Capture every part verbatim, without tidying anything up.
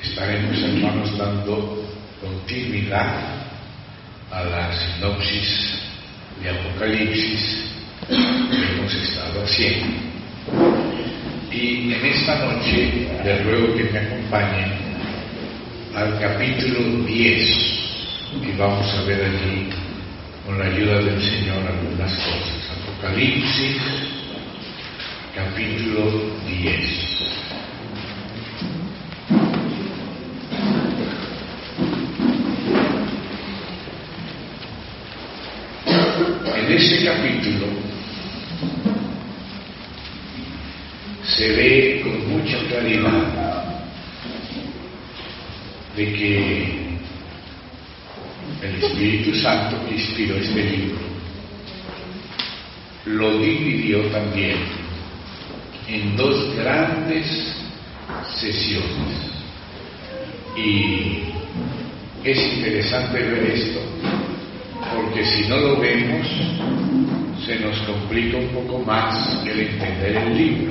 estaremos, hermanos, dando continuidad a la sinopsis de Apocalipsis que hemos estado haciendo. Y en esta noche les ruego que me acompañen al capítulo diez y vamos a ver allí, con la ayuda del Señor, algunas cosas. Apocalipsis, capítulo diez. En este capítulo se ve con mucha claridad de que el Espíritu Santo que inspiró este libro lo dividió también en dos grandes sesiones. Y es interesante ver esto, porque si no lo vemos, se nos complica un poco más el entender el libro.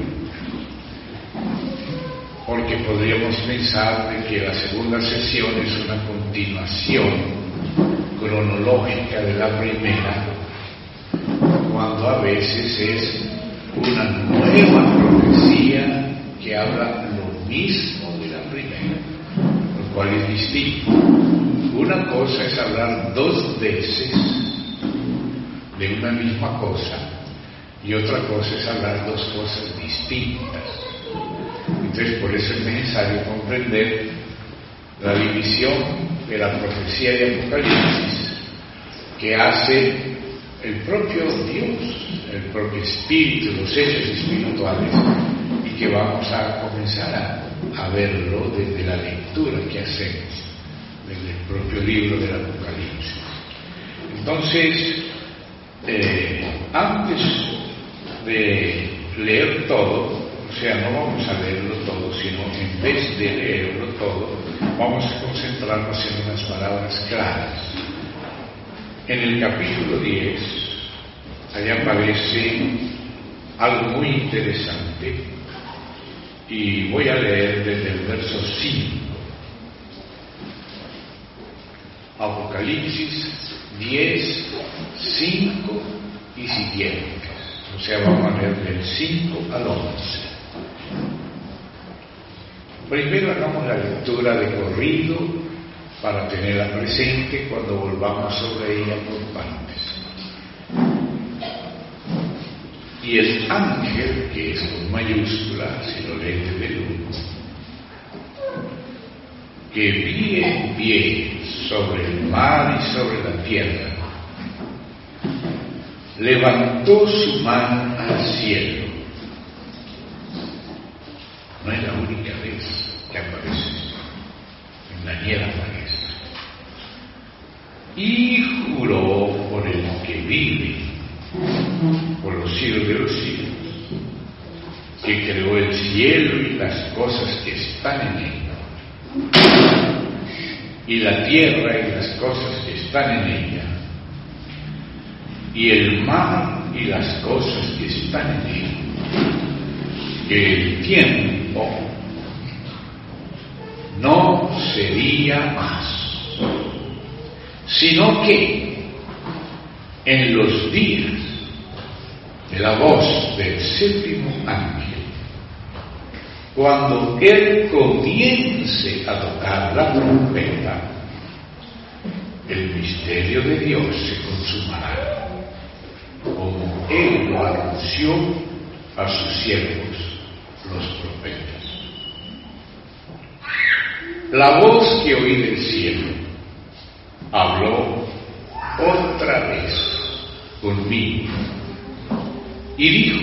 Porque podríamos pensar de que la segunda sesión es una continuación cronológica de la primera, cuando a veces es una nueva profecía que habla lo mismo de la primera, lo cual es distinto. Una cosa es hablar dos veces de una misma cosa y otra cosa es hablar dos cosas distintas. Entonces, por eso es necesario comprender la división de la profecía de Apocalipsis que hace el propio Dios, el propio Espíritu, los hechos espirituales, y que vamos a comenzar a, a verlo desde la lectura que hacemos desde el propio libro del Apocalipsis. Entonces, eh, antes de leer todo, o sea, no vamos a leerlo todo, sino en vez de leerlo todo, vamos a concentrarnos en unas palabras claras. En el capítulo diez, allá aparece algo muy interesante, y voy a leer desde el verso cinco. Apocalipsis diez, cinco y siguientes. O sea, vamos a leer del cinco al once. Primero hagamos la lectura de corrido para tenerla presente cuando volvamos sobre ella por partes. Y el ángel, que es con mayúscula, si lo leen desde el uno, que vi en pie sobre el mar y sobre la tierra, levantó su mano al cielo. No es la única vez que aparece, en Daniel aparece, y juró por el que vive por los siglos de los siglos, que creó el cielo y las cosas que están en él, y la tierra y las cosas que están en ella, y el mar y las cosas que están en él, que el tiempo no sería más, sino que en los días de la voz del séptimo ángel, cuando él comience a tocar la trompeta, el misterio de Dios se consumará, como él lo anunció a sus siervos, los profetas. La voz que oí del cielo habló otra vez conmigo y dijo: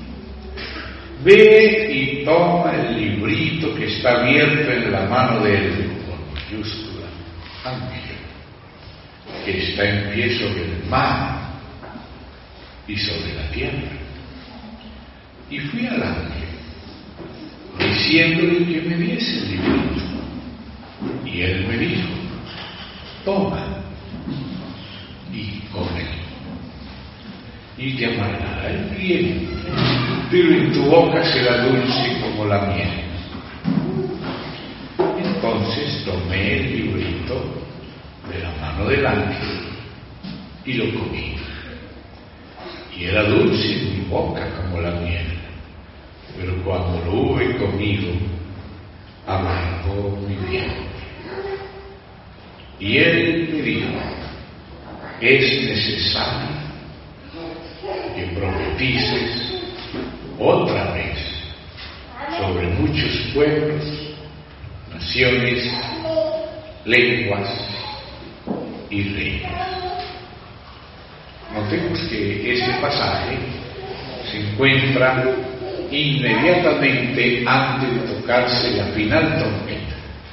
ve y toma el librito que está abierto en la mano de él, con mayúscula, ángel, que está en pie sobre el mar y sobre la tierra. Y fui al ángel, diciéndole que me diese el librito. Y él me dijo: toma y come, y te amargará el vientre, pero en tu boca será dulce como la miel. Entonces Entonces tomé el librito de la mano del ángel y lo comí. Y era dulce en mi boca como la miel, pero cuando lo hube comido, amargó mi vientre. Y él me dijo: es necesario que profetices otra vez sobre muchos pueblos, naciones, lenguas y reinos. Notemos que este pasaje se encuentra inmediatamente antes de tocarse la final trompeta.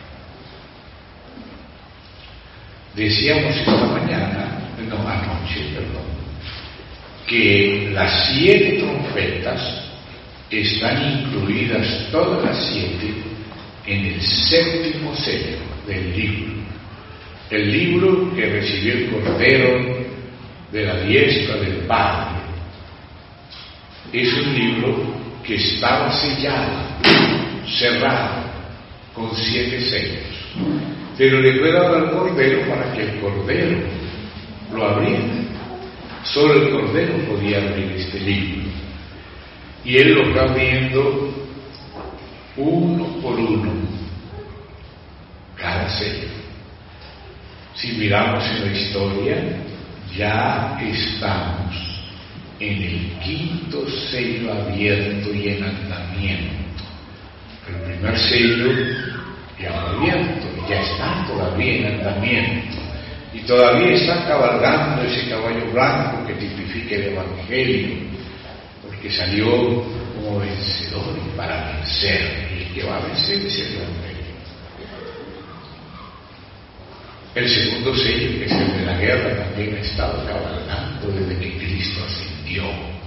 Decíamos esta mañana, no anoche, perdón, que las siete trompetas están incluidas todas las siete en el séptimo sello del libro. El libro que recibió el Cordero de la diestra del Padre es un libro que estaba sellado, cerrado, con siete sellos. Pero le fue dado al Cordero para que el Cordero lo abriera. Solo el Cordero podía abrir este libro. Y él lo está abriendo uno por uno, cada sello. Si miramos en la historia, ya estamos en el quinto sello abierto y en andamiento. El primer sello ya abierto, ya está todavía en andamiento. Y todavía está cabalgando ese caballo blanco que tipifica el Evangelio, porque salió como vencedor y para vencer. Y el que va a vencer es el Evangelio. El segundo sello, que es el de la guerra, también ha estado cabalgando desde que Cristo ascendió.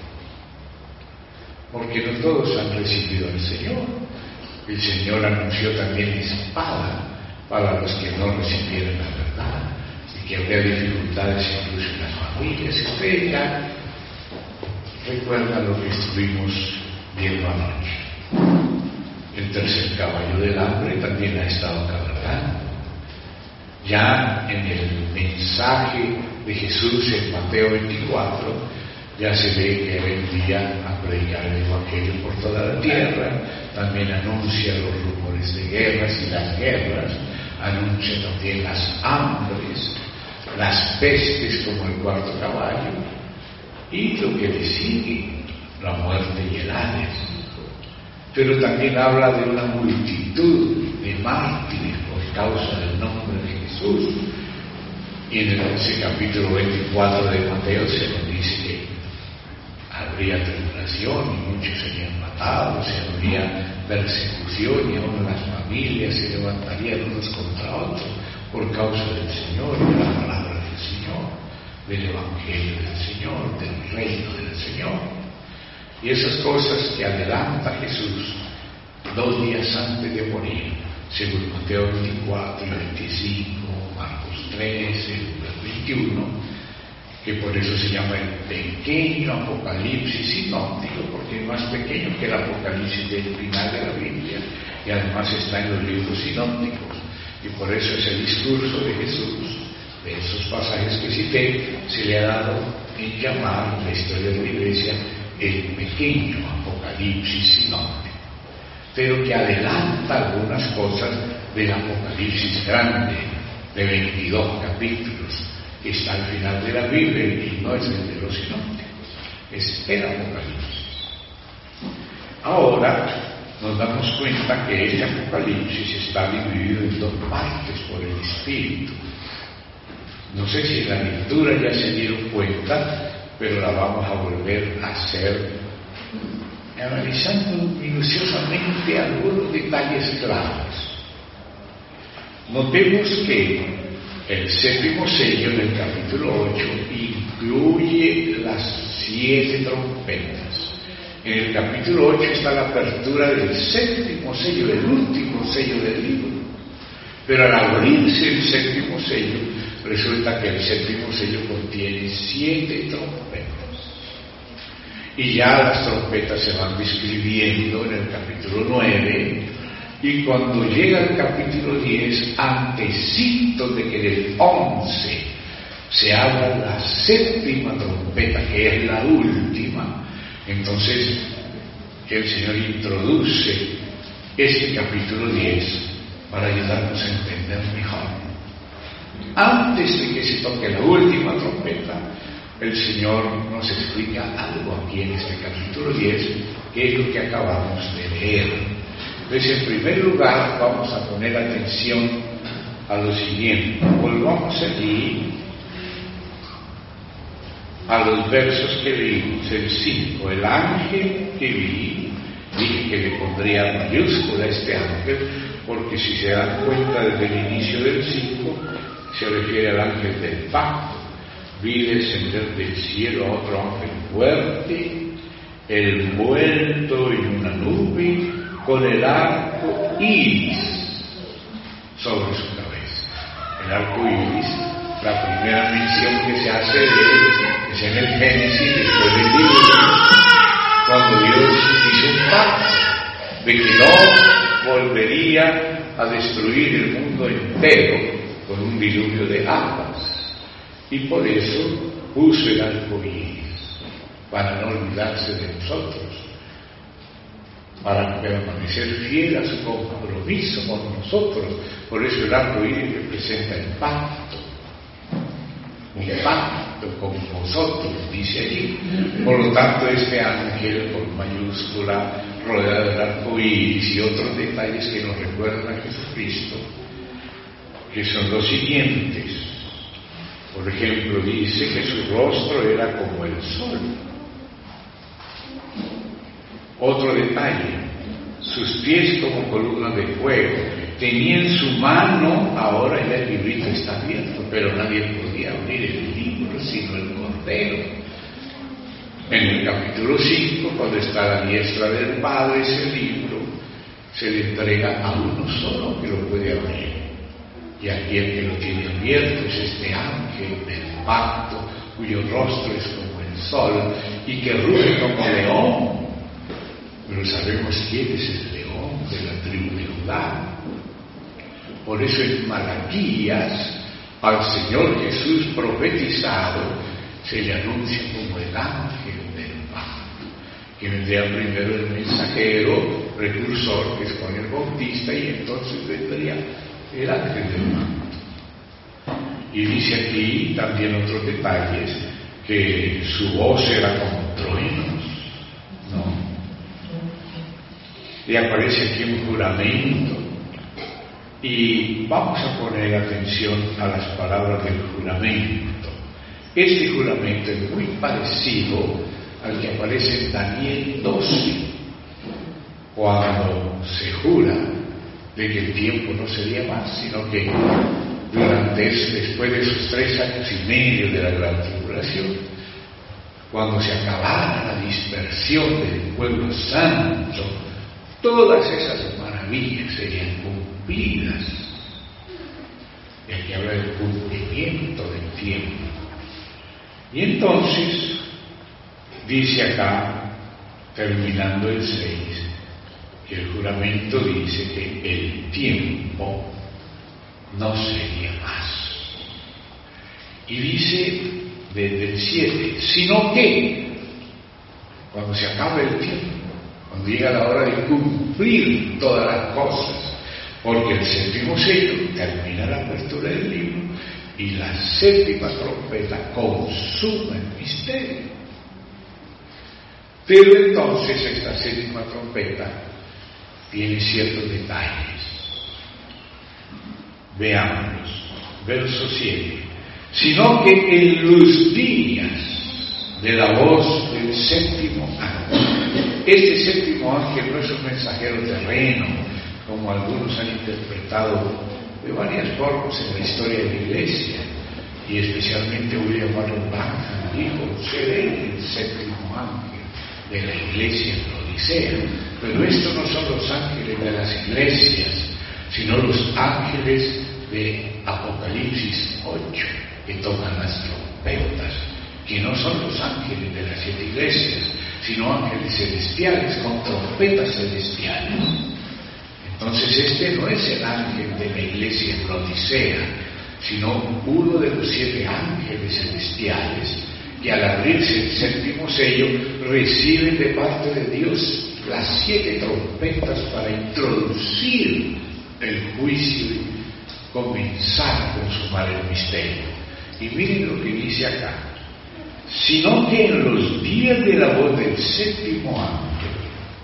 Porque no todos han recibido al Señor. El Señor anunció también espada para los que no recibieran la verdad, y que habría dificultades incluso en las familias. Ustedes ya recuerdan lo que estuvimos viendo anoche. El tercer caballo del hambre también ha estado cabalgando. Ya en el mensaje de Jesús en Mateo veinticuatro, ya se ve que él envía a predicar el Evangelio por toda la tierra. También anuncia los rumores de guerras y las guerras, anuncia también las hambres, las pestes como el cuarto caballo, y lo que le sigue, la muerte y el Hades. Pero también habla de una multitud de mártires por causa del nombre de Jesús. Y en ese capítulo veinticuatro de Mateo se nos dice que habría tribulación y muchos serían matados, y habría persecución, y aún las familias se levantarían unos contra otros por causa del Señor y de la palabra del Señor, del Evangelio del Señor, del reino del Señor. Y esas cosas que adelanta Jesús dos días antes de morir, según Mateo veinticuatro y veinticinco, Marcos trece, veintiuno, que por eso se llama el pequeño Apocalipsis sinóptico, porque es más pequeño que el Apocalipsis del final de la Biblia, y además está en los libros sinópticos, y por eso ese discurso de Jesús, de esos pasajes que cité, se le ha dado en llamar en la historia de la Iglesia el pequeño Apocalipsis sinóptico, pero que adelanta algunas cosas del Apocalipsis grande de veintidós capítulos, que está al final de la Biblia y no es el de los sinópticos, es el Apocalipsis. Ahora nos damos cuenta que este Apocalipsis está dividido en dos partes por el Espíritu. No sé si en la lectura ya se dieron cuenta, pero la vamos a volver a hacer analizando minuciosamente algunos detalles claves. Notemos que el séptimo sello del capítulo ocho incluye las siete trompetas. En el capítulo ocho está la apertura del séptimo sello, del último sello del libro. Pero al abrirse el séptimo sello, resulta que el séptimo sello contiene siete trompetas. Y ya las trompetas se van describiendo en el capítulo nueve, Y cuando llega el capítulo diez, antecito de que del once se abra la séptima trompeta, que es la última, entonces el Señor introduce este capítulo diez para ayudarnos a entender mejor. Antes de que se toque la última trompeta, el Señor nos explica algo aquí en este capítulo diez, que es lo que acabamos de leer. Entonces, en primer lugar, vamos a poner atención a lo siguiente. Volvamos allí a los versos que leímos, el cinco. El ángel que vi, dije que le pondría mayúscula a este ángel, porque si se dan cuenta desde el inicio del cinco, se refiere al ángel del pacto. Vi descender del cielo a otro ángel fuerte, envuelto en una nube, con el arco iris sobre su cabeza. El arco iris, la primera mención que se hace de él es en el Génesis, después del diluvio, cuando Dios hizo un pacto de que no volvería a destruir el mundo entero con un diluvio de aguas. Y por eso puso el arco iris, para no olvidarse de nosotros, para permanecer fiel a su compromiso con nosotros. Por eso el arco iris representa el pacto, un pacto con vosotros, dice allí. Por lo tanto, este ángel con mayúscula, rodeado del arco iris, y otros detalles que nos recuerdan a Jesucristo, que son los siguientes. Por ejemplo, dice que su rostro era como el sol. Otro detalle, sus pies como columna de fuego. Tenía en su mano, ahora ya el librito está abierto, pero nadie podía abrir el libro sino el Cordero. En el capítulo cinco, cuando está a la diestra del Padre, ese libro se le entrega a uno solo que lo puede abrir. Y aquí el que lo tiene abierto es este ángel del pacto, cuyo rostro es como el sol y que ruge como león. Pero sabemos quién es el león de la tribu de Judá. Por eso en Malaquías, al Señor Jesús profetizado, se le anuncia como el ángel del pacto, que vendría primero el mensajero, precursor, que es Juan el Bautista, y entonces vendría el ángel del pacto. Y dice aquí también otros detalles, que su voz era como truenos, ¿no? Y aparece aquí un juramento. Y vamos a poner atención a las palabras del juramento. Este juramento es muy parecido al que aparece en Daniel doce, cuando se jura de que el tiempo no sería más, sino que durante eso, después de esos tres años y medio de la gran tribulación, cuando se acabara la dispersión del pueblo santo, todas esas maravillas serían cumplidas. Y aquí habla del cumplimiento del tiempo. Y entonces, dice acá, terminando el seis, que el juramento dice que el tiempo no sería más. Y dice desde el siete, sino que cuando se acabe el tiempo, cuando llega la hora de cumplir todas las cosas, porque el séptimo sello termina la apertura del libro y la séptima trompeta consuma el misterio. Pero entonces esta séptima trompeta tiene ciertos detalles. Veámoslos. Verso siete. Sino que en los días de la voz del séptimo ángel. Este séptimo ángel no es un mensajero terreno, como algunos han interpretado de varias formas en la historia de la Iglesia, y especialmente William Marion Branham dijo, seré el séptimo ángel de la Iglesia en la Odisea. Pero estos no son los ángeles de las iglesias, sino los ángeles de Apocalipsis ocho, que tocan las trompetas, que no son los ángeles de las siete iglesias, sino ángeles celestiales, con trompetas celestiales. Entonces este no es el ángel de la iglesia en Laodicea, sino uno de los siete ángeles celestiales que al abrirse el séptimo sello reciben de parte de Dios las siete trompetas para introducir el juicio y comenzar a consumar el misterio. Y miren lo que dice acá: sino que en los días de la voz del séptimo ángel,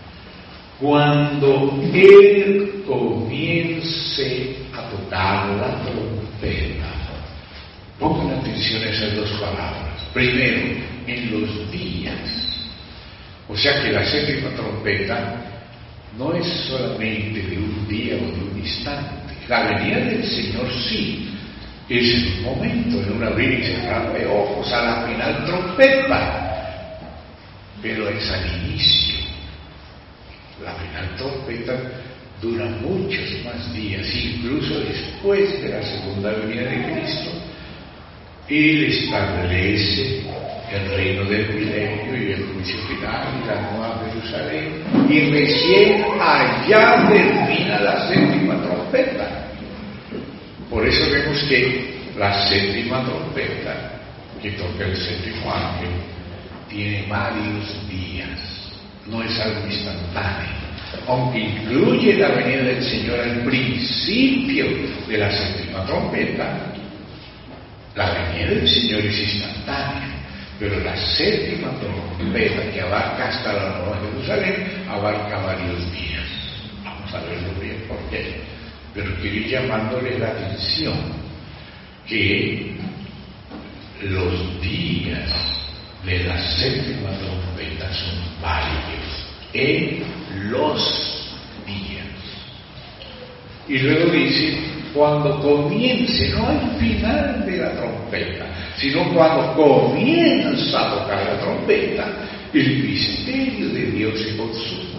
cuando él comience a tocar la trompeta. Pongan atención a esas dos palabras. Primero, en los días. O sea que la séptima trompeta no es solamente de un día o de un instante. La venida del Señor sí es en un momento, en un abrir y cerrar de ojos, a la final trompeta, pero es al inicio. La final trompeta dura muchos más días, incluso después de la segunda venida de Cristo. Él establece el reino del milenio y el juicio final y la nueva Jerusalén, y recién allá termina la séptima trompeta. Por eso vemos que la séptima trompeta que toca el séptimo ángel tiene varios días, no es algo instantáneo, aunque incluye la venida del Señor al principio de la séptima trompeta. La venida del Señor es instantánea, pero la séptima trompeta, que abarca hasta la Nueva Jerusalén, abarca varios días. Vamos a verlo bien por qué. Pero quiero ir llamándole la atención que los días de la séptima trompeta son varios, en los días. Y luego dice, cuando comience, no al final de la trompeta, sino cuando comienza a tocar la trompeta, el misterio de Dios se consuma.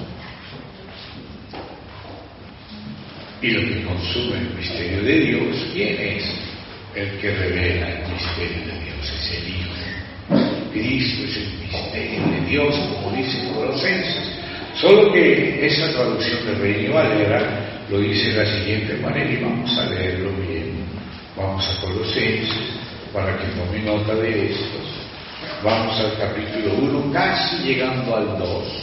Y lo que consume el misterio de Dios, ¿quién es? El que revela el misterio de Dios, es el Hijo. Cristo es el misterio de Dios, como dice Colosenses. Solo que esa traducción de Reina Valera lo dice de la siguiente manera, y vamos a leerlo bien. Vamos a Colosenses, para que tome nota de esto. Vamos al capítulo uno, casi llegando al dos.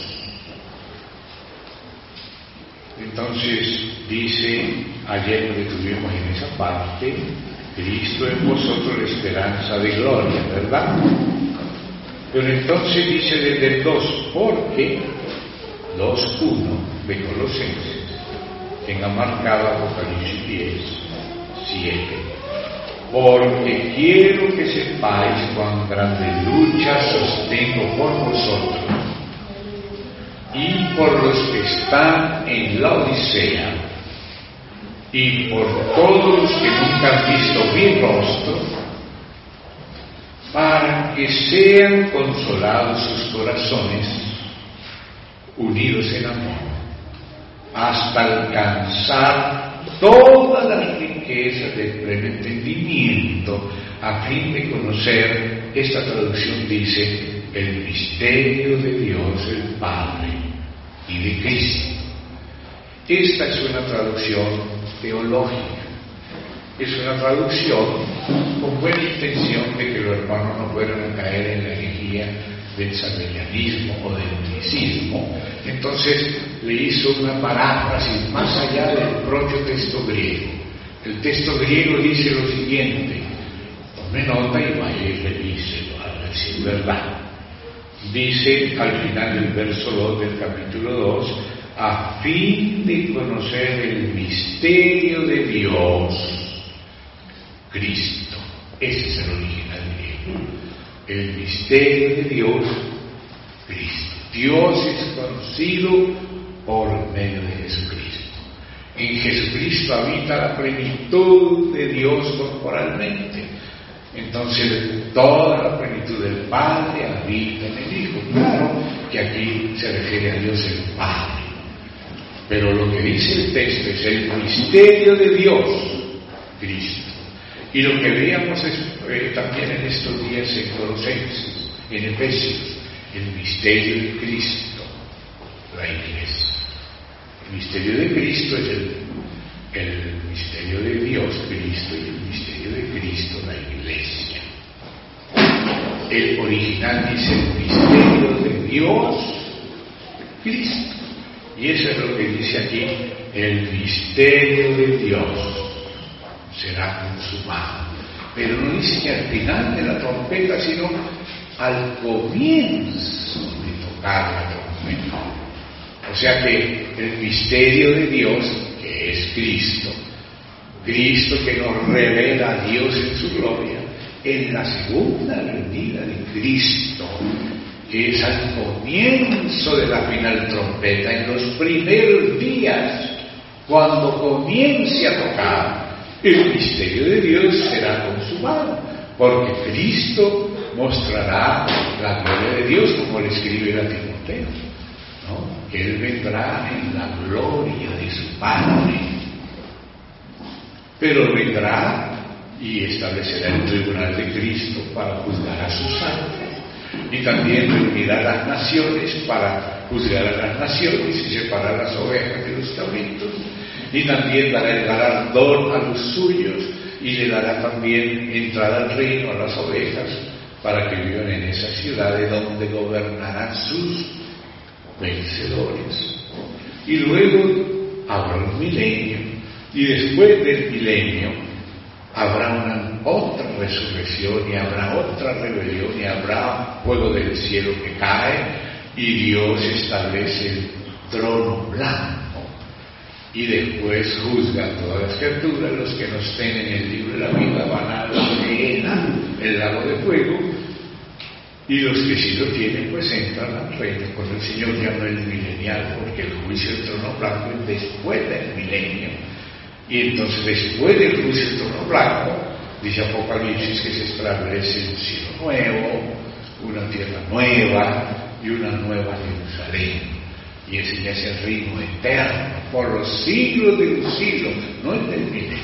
Entonces dice, ayer lo detuvimos en esa parte, Cristo en vosotros la esperanza de gloria, ¿verdad? Pero entonces dice desde el dos, porque dos uno de Colosenses, tenga marcado Apocalipsis diez, siete. Porque quiero que sepáis cuán grande lucha sostengo por vosotros y por los que están en la Odisea, y por todos los que nunca han visto mi rostro, para que sean consolados sus corazones, unidos en amor, hasta alcanzar todas las riquezas del pleno entendimiento, a fin de conocer, esta traducción dice, el misterio de Dios el Padre y de Cristo. Esta es una traducción teológica, es una traducción con buena intención de que los hermanos no fueran a caer en la herejía del sabellianismo o del unicismo. Entonces le hizo una paráfrasis más allá del propio texto griego. El texto griego dice lo siguiente, tome nota y vaya y revíselo, a ver si es verdad. Dice al final del verso dos del capítulo dos, a fin de conocer el misterio de Dios, Cristo. Ese es el original griego. El misterio de Dios, Cristo. Dios es conocido por medio de Jesucristo. En Jesucristo habita la plenitud de Dios corporalmente. Entonces, toda la plenitud del Padre habita en el Hijo. Claro que aquí se refiere a Dios el Padre. Pero lo que dice el texto es el misterio de Dios, Cristo. Y lo que veíamos es, eh, también en estos días en Colosenses, en Efesios, el misterio de Cristo, la Iglesia. El misterio de Cristo es el, el misterio de Dios, Cristo, y el misterio de Cristo, la Iglesia. El original dice el misterio de Dios, Cristo. Y eso es lo que dice aquí, el misterio de Dios será consumado. Pero no dice que al final de la trompeta, sino al comienzo de tocar la trompeta. O sea que el misterio de Dios, que es Cristo, Cristo que nos revela a Dios en su gloria, en la segunda venida de Cristo, que es al comienzo de la final trompeta, en los primeros días, cuando comience a tocar, el misterio de Dios será consumado, porque Cristo mostrará la gloria de Dios, como le escribe a Timoteo, ¿no? Que Él vendrá en la gloria de su Padre, pero vendrá y establecerá el tribunal de Cristo para juzgar a sus santos. Y también reunirá a las naciones para juzgar a las naciones y separar las ovejas de los cabritos. Y también dará el galardón a los suyos y le dará también entrada al reino a las ovejas para que vivan en esa ciudad de donde gobernarán sus vencedores. Y luego habrá un milenio, y después del milenio habrá una otra resurrección, y habrá otra rebelión, y habrá fuego del cielo que cae, y Dios establece el trono blanco, y después juzga a todas las criaturas. Los que no estén en el libro de la vida van a la arena, el lago de fuego, y los que sí lo tienen pues entran al reino con el Señor. Ya no el milenial, porque el juicio del trono blanco es después del milenio. Y entonces después del juicio del trono blanco, dice Apocalipsis que se establece un cielo nuevo, una tierra nueva y una nueva Jerusalén. Y ese ya es el reino eterno, por los siglos de los siglos, no es del milenio.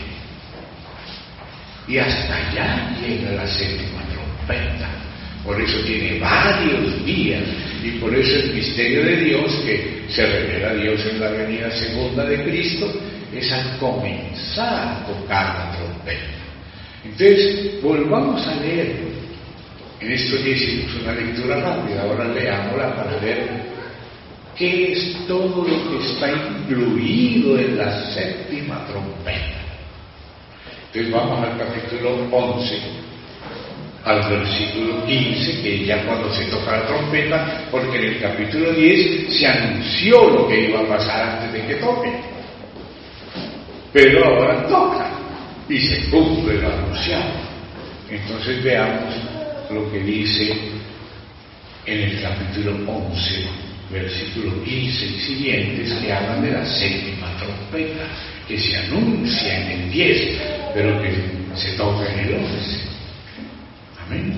Y hasta allá llega la séptima trompeta. Por eso tiene varios días, y por eso el misterio de Dios, que se revela a Dios en la venida segunda de Cristo, es al comenzar a tocar la trompeta. Entonces, volvamos a leer. En estos días hicimos una lectura rápida, ahora leámosla para ver qué es todo lo que está incluido en la séptima trompeta. Entonces vamos al capítulo once, al versículo quince, que ya cuando se toca la trompeta, porque en el capítulo diez se anunció lo que iba a pasar antes de que toque. Pero ahora toca y se cumple lo anunciado. Entonces veamos lo que dice en el capítulo once, versículo quince y siguientes, que hablan de la séptima trompeta, que se anuncia en el diez, pero que se toca en el once. Amén.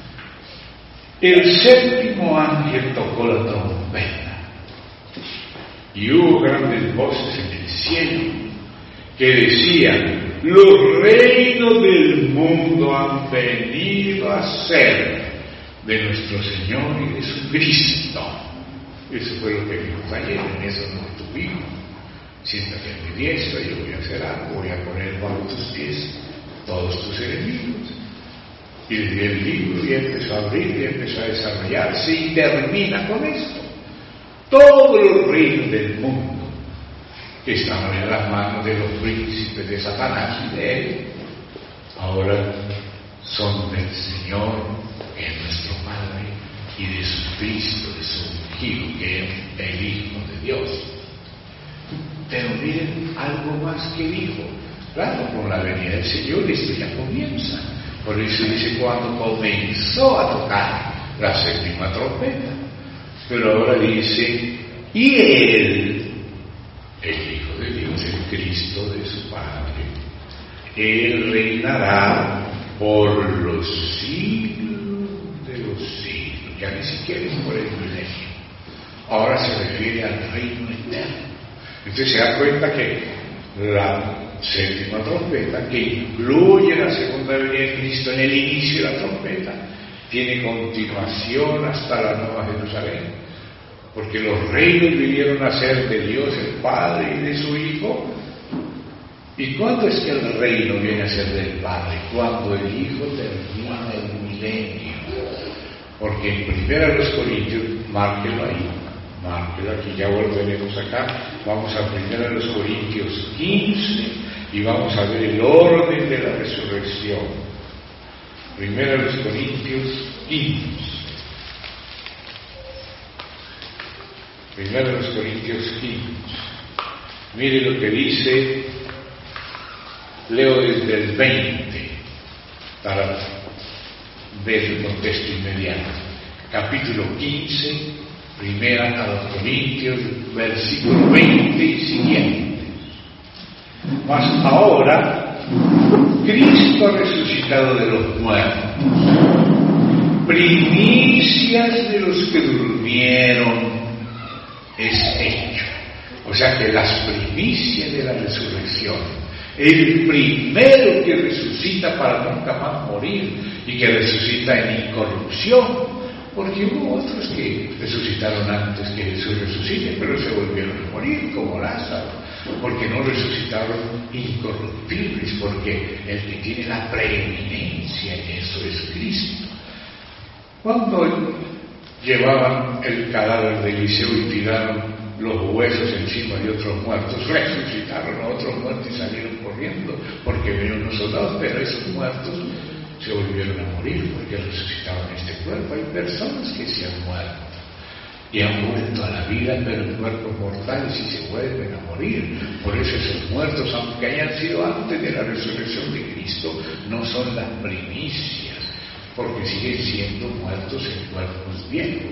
El séptimo ángel tocó la trompeta, y hubo grandes voces en el cielo que decían: los reinos del mundo han venido a ser de nuestro Señor y de su Cristo. Eso fue lo que dijo ayer, en eso no estuvimos. Siéntate a mi diestra, yo voy a hacer algo, voy a poner bajo tus pies todos tus enemigos. Y le dio el libro y empezó a abrir y empezó a desarrollarse y termina con esto. Todos los reinos del mundo que estaban en las manos de los príncipes de Satanás y de él, ahora son del Señor, que es nuestro Padre, y de su Cristo, de su ungido, que es el Hijo de Dios. Pero miren algo más que dijo. Claro, con la venida del Señor esto ya comienza. Por eso dice cuando comenzó a tocar la séptima trompeta. Pero ahora dice, y Él, el Hijo de Dios, el Cristo de su Padre, Él reinará por los siglos de los siglos. Ya ni siquiera es por el milenio. Ahora se refiere al reino eterno. Entonces se da cuenta que la séptima trompeta, que incluye la segunda venida de Cristo en el inicio de la trompeta, tiene continuación hasta la Nueva Jerusalén, porque los reinos vinieron a ser de Dios el Padre y de su Hijo. ¿Y cuándo es que el reino viene a ser del Padre? Cuando el Hijo termina el milenio. Porque en primera de los Corintios, márquelo ahí, márquelo aquí, ya volveremos acá, vamos a primera de los Corintios quince y vamos a ver el orden de la resurrección. Primera de los Corintios quince. Primera de los Corintios quince. Mire lo que dice, leo desde el veinte para ver el contexto inmediato. Capítulo quince, primera a los Corintios, versículo veinte y siguiente. Mas ahora Cristo ha resucitado de los muertos, primicias de los que durmieron es hecho. O sea que las primicias de la resurrección, el primero que resucita para nunca más morir y que resucita en incorrupción, porque hubo otros que resucitaron antes que Jesús resucite, pero se volvieron a morir, como Lázaro, porque no resucitaron incorruptibles, porque el que tiene la preeminencia en eso es Cristo. Cuando llevaban el cadáver de Eliseo y tiraron los huesos encima de otros muertos, resucitaron a otros muertos y salieron corriendo porque vinieron los soldados, pero esos muertos se volvieron a morir porque resucitaban este cuerpo. Hay personas que se han muerto y han vuelto a la vida, pero en cuerpos mortales y se vuelven a morir. Por eso esos muertos, aunque hayan sido antes de la resurrección de Cristo, no son las primicias, porque siguen siendo muertos en cuerpos viejos.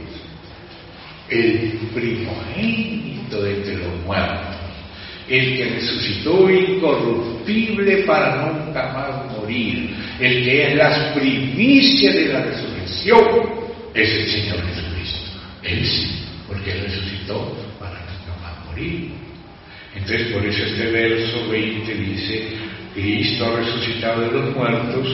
El primogénito de entre los muertos, el que resucitó incorruptible para nunca más morir, el que es las primicias de la resurrección, es el Señor Jesucristo. Él sí, porque Él resucitó para nunca más morir. Entonces, por eso este verso veinte dice: Cristo ha resucitado de los muertos,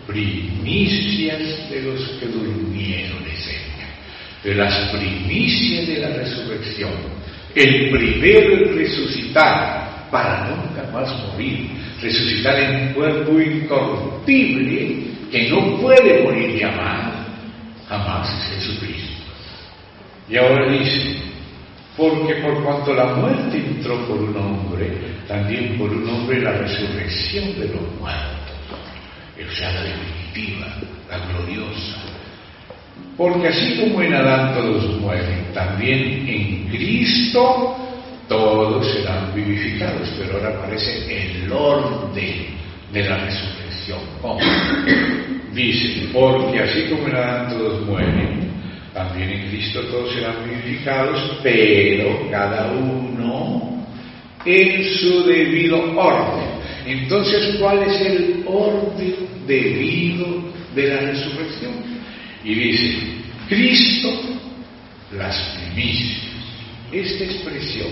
primicias de los que durmieron, es Él. De las primicias de la resurrección, el primero en resucitar para nunca más morir, resucitar en un cuerpo incorruptible que no puede morir jamás, jamás es Jesucristo. Y ahora dice: porque por cuanto la muerte entró por un hombre, también por un hombre la resurrección de los muertos, o sea, la definitiva, la gloriosa. Porque así como en Adán todos mueren, también en Cristo todos serán vivificados. Pero ahora aparece el orden de la resurrección. ¿Cómo? Dice: porque así como en Adán todos mueren, también en Cristo todos serán vivificados, pero cada uno en su debido orden. Entonces, ¿cuál es el orden debido de la resurrección? Y dice: Cristo, las primicias. Esta expresión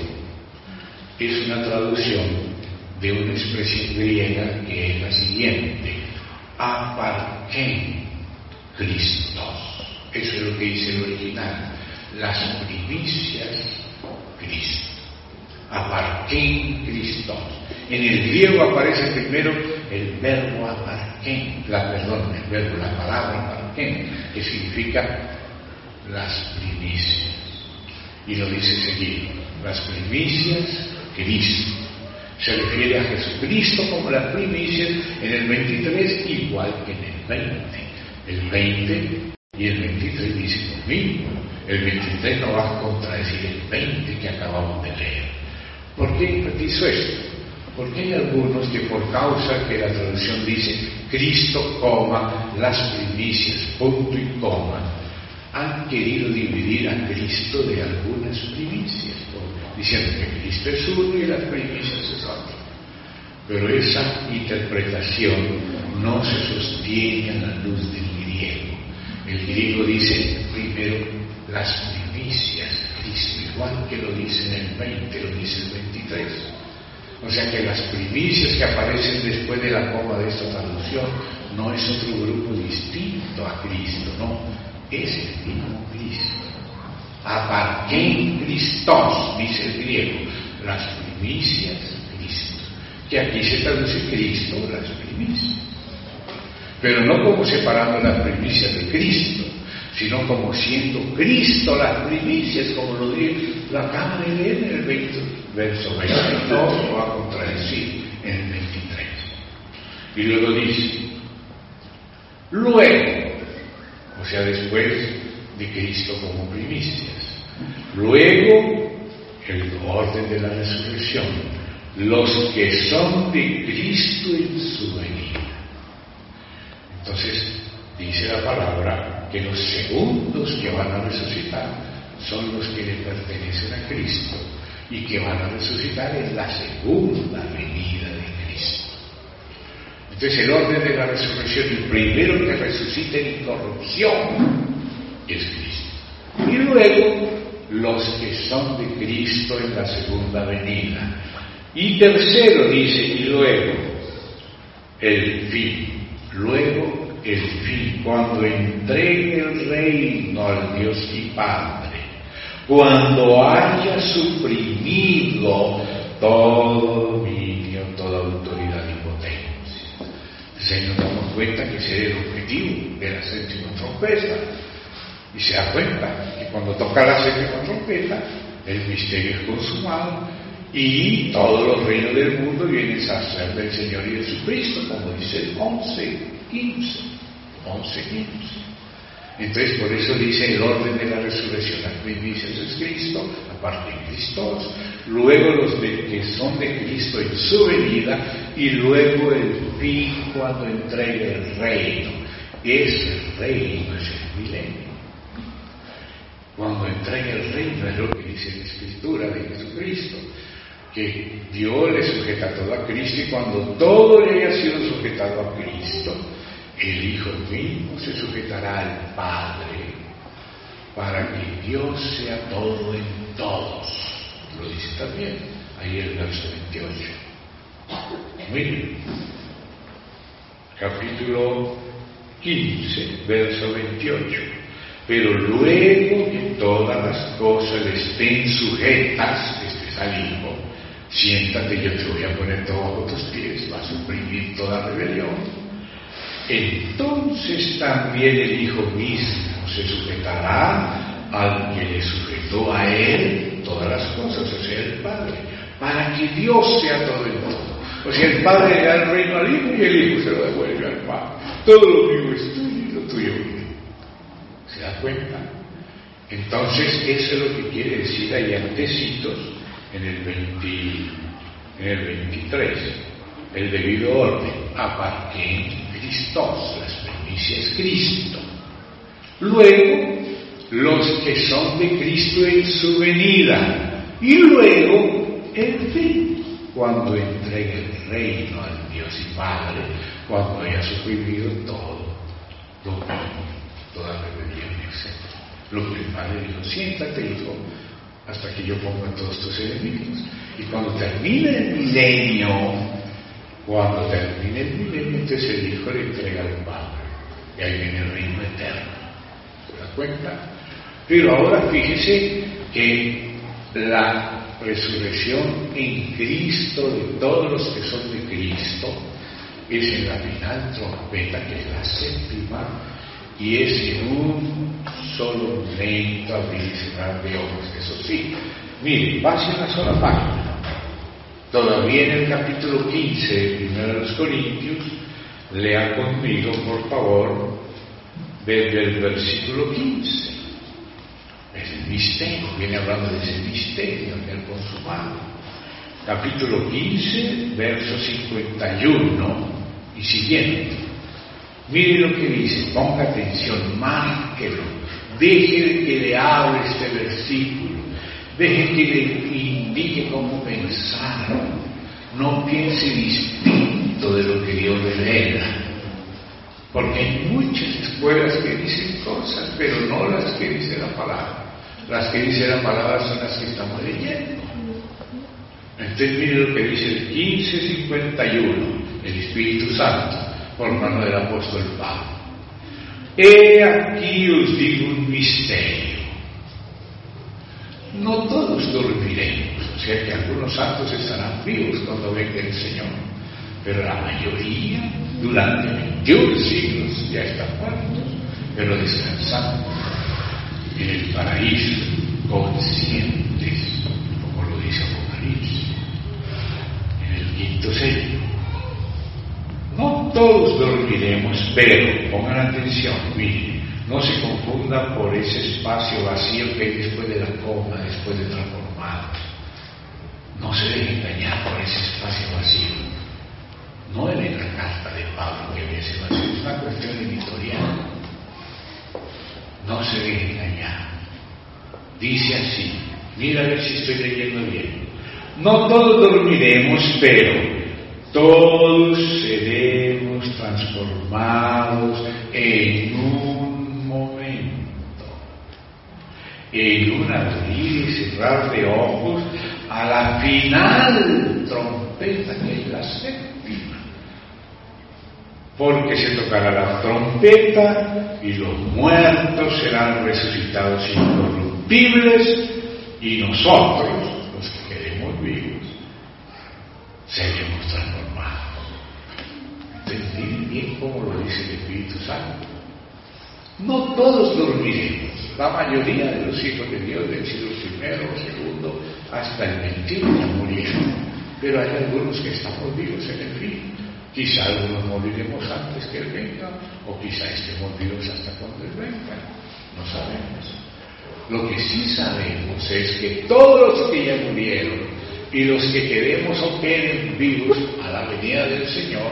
es una traducción de una expresión griega que es la siguiente: aparquen Christos. Eso es lo que dice el original. Las primicias, Cristo. Aparquen Christos. En el griego aparece primero el verbo aparquen, la, perdón, el verbo, la palabra aparquen, que significa las primicias. Y lo dice seguido: las primicias, Cristo. Se refiere a Jesucristo como las primicias en el veintitrés, igual que en el veinte. El veinte y el veintitrés dicen lo mismo. El veintitrés no va a contradecir el veinte que acabamos de leer. ¿Por qué enfatizo esto? Porque hay algunos que, por causa que la traducción dice Cristo, coma, las primicias, punto y coma, han querido dividir a Cristo de algunas primicias, diciendo que Cristo es uno y las primicias es otro. Pero esa interpretación no se sostiene a la luz del griego. El griego dice primero las primicias, Cristo, igual que lo dice en el veinte, lo dice el veintitrés. O sea que las primicias que aparecen después de la coma de esta traducción no es otro grupo distinto a Cristo, no, es el mismo Cristo. Aparquén Christos, dice el griego, las primicias de Cristo. Que aquí se traduce Cristo, las primicias. Pero no como separando las primicias de Cristo, sino como siendo Cristo las primicias, como lo, dice, lo acaba de leer en el veinte, verso veintidós, lo va a contradecir en el veintitrés. Y luego dice, luego, o sea, después de Cristo como primicias, luego el orden de la resurrección, los que son de Cristo en su venida. Entonces, dice la palabra que los segundos que van a resucitar son los que le pertenecen a Cristo y que van a resucitar en la segunda venida de Cristo. Entonces, el orden de la resurrección, el primero que resucita en incorrupción es Cristo. Y luego, los que son de Cristo en la segunda venida. Y tercero dice, y luego, el fin. Luego, el fin, cuando entregue el reino al Dios y Padre, cuando haya suprimido todo dominio, toda autoridad y potencia. Entonces nos damos cuenta que ese era el objetivo de la séptima trompeta. Y se da cuenta que cuando toca la séptima trompeta, el misterio es consumado y todos los reinos del mundo vienen a ser del Señor y de Jesucristo, como dice el once quince. once quince. Entonces, por eso dice el orden de la resurrección. Las primicias es Cristo, aparte de Cristo, luego los de, que son de Cristo en su venida, y luego el fin cuando entregue el reino. Ese reino es el milenio. Cuando entregue el reino, es lo que dice la Escritura de Jesucristo, que Dios le sujeta todo a Cristo, y cuando todo le haya sido sujetado a Cristo, el Hijo mismo se sujetará al Padre, para que Dios sea todo en todos. Lo dice también ahí el verso veintiocho. Muy bien. Capítulo quince, verso veintiocho. Pero luego que todas las cosas le estén sujetas, este es al Hijo, siéntate, yo te voy a poner todo bajo tus pies, va a suprimir toda rebelión. Entonces también el Hijo mismo se sujetará al que le sujetó a él todas las cosas, o sea, el Padre, para que Dios sea todo en todo. O sea, el Padre le da el reino al Hijo y el Hijo se lo devuelve al Padre. Todo lo mío es tuyo y lo tuyo es mío. ¿Se da cuenta? Entonces, eso es lo que quiere decir ahí antecitos en el, veinte, en el veintitrés. El debido orden, aparquén Christos, las primicias Cristo. Luego, los que son de Cristo en su venida. Y luego, el fin, cuando entregue el reino al Dios y Padre, cuando haya suprimido todo, todo, toda rebelión, etcétera. Lo que el Padre dijo, siéntate, hijo, hasta que yo ponga todos tus enemigos. Y cuando termine el milenio, Cuando termine el milenio, entonces el Hijo le entrega al Padre. Y ahí viene el reino eterno. ¿Se da cuenta? Pero ahora fíjese que la resurrección en Cristo de todos los que son de Cristo es en la final trompeta, que es la séptima, y es en un solo momento abrir y cerrar de ojos. Eso sí, miren, va a ser una sola página. Todavía en el capítulo quince de Primera de los Corintios, lea conmigo, por favor, desde el versículo quince. Es el misterio, viene hablando de ese misterio del consumado. Capítulo quince, verso cincuenta y uno y siguiente. Mire lo que dice, ponga atención, márquelo, deje que le hable este versículo, deje que le indique cómo pensar, no piense distinto de lo que Dios revela, porque hay muchas escuelas que dicen cosas, pero no las que dice la palabra. Las que dice la palabra son las que estamos leyendo. Entonces mire lo que dice el quince cincuenta y uno, el Espíritu Santo, por mano del apóstol Pablo. He aquí os digo un misterio. no todos dormiremos, o sea que algunos santos estarán vivos cuando venga el Señor, pero la mayoría durante veintiún siglos ya están muertos, pero descansando en el paraíso, conscientes, como lo dice Apocalipsis, en el quinto sello. No todos dormiremos, pero pongan atención, miren, no se confundan por ese espacio vacío que hay después de la coma, después de transformados. No se dejen engañar por ese espacio vacío. No es en la carta de Pablo que había ese vacío, es una cuestión editorial. No se dejen engañar. Dice así, mira a ver si estoy leyendo bien. No todos dormiremos, pero todos seremos transformados en un momento, en un abrir y cerrar de ojos, a la final trompeta, que es la séptima. Porque se tocará la trompeta y los muertos serán resucitados incorruptibles, y nosotros, los que quedemos vivos, seremos transformados. Entendí bien cómo lo dice el Espíritu Santo. No todos dormiremos. La mayoría de los hijos de Dios del siglo primero, segundo, hasta el veintiuno ya murieron. Pero hay algunos que estamos vivos en el fin. Quizá algunos moriremos antes que Él venga, o quizá estemos vivos hasta cuando Él venga. No sabemos. Lo que sí sabemos es que todos los que ya murieron y los que quedemos o queden vivos a la venida del Señor,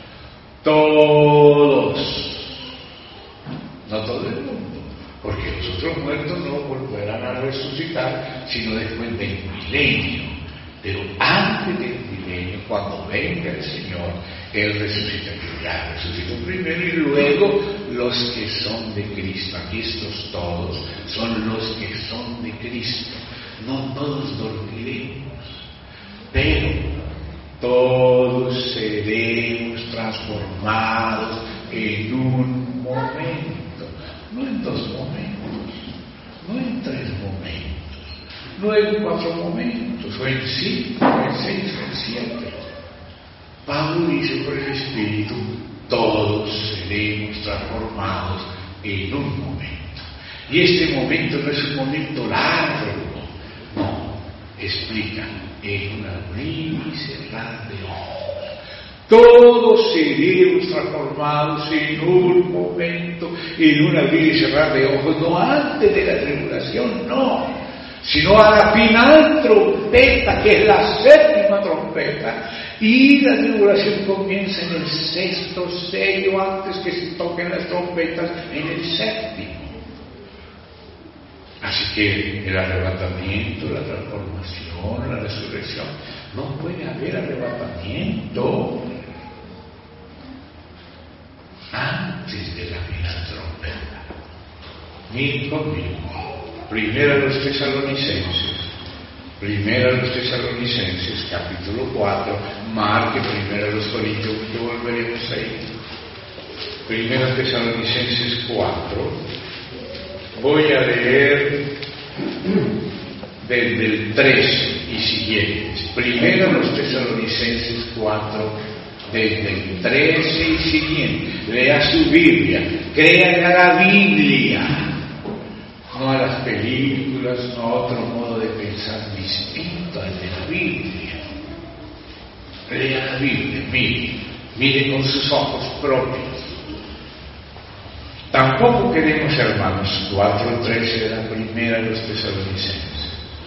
todos, no todo el mundo, porque los otros muertos no volverán a resucitar sino después del milenio. Pero antes del milenio, cuando venga el Señor, Él resucita, que ya resucitó primero, y luego los que son de Cristo. Aquí estos todos son los que son de Cristo. No todos dormiremos, pero todos seremos transformados en un momento, no en dos momentos, no en tres momentos, no en cuatro momentos, o en cinco, o en seis, o en siete. Pablo dice por el Espíritu, todos seremos transformados en un momento. Y este momento no es un momento largo, no, explica, es un abrir y cerrar de ojos. Todos seremos transformados en un momento, en un abrir y cerrar de ojos, no antes de la tribulación, no, sino a la final trompeta, que es la séptima trompeta, y la tribulación comienza en el sexto sello, antes que se toquen las trompetas en el séptimo. Así que el arrebatamiento, la transformación, la resurrección, no puede haber arrebatamiento antes de la final trompeta. Miren conmigo, primero a los tesalonicenses, primero a los tesalonicenses, capítulo cuatro, marque primero a los corintios, que volveremos ahí. Primero a Tesalonicenses cuatro, voy a leer desde el tres y siguientes. Primero a los Tesalonicenses cuatro, desde el trece y siguientes. Lea su Biblia, crean a la Biblia, no a las películas, no a otro modo de pensar distinto al de la Biblia. Lea la Biblia, mire, mire con sus ojos propios. Tampoco queremos, hermanos, cuatro trece de la primera de los Tesalonicenses.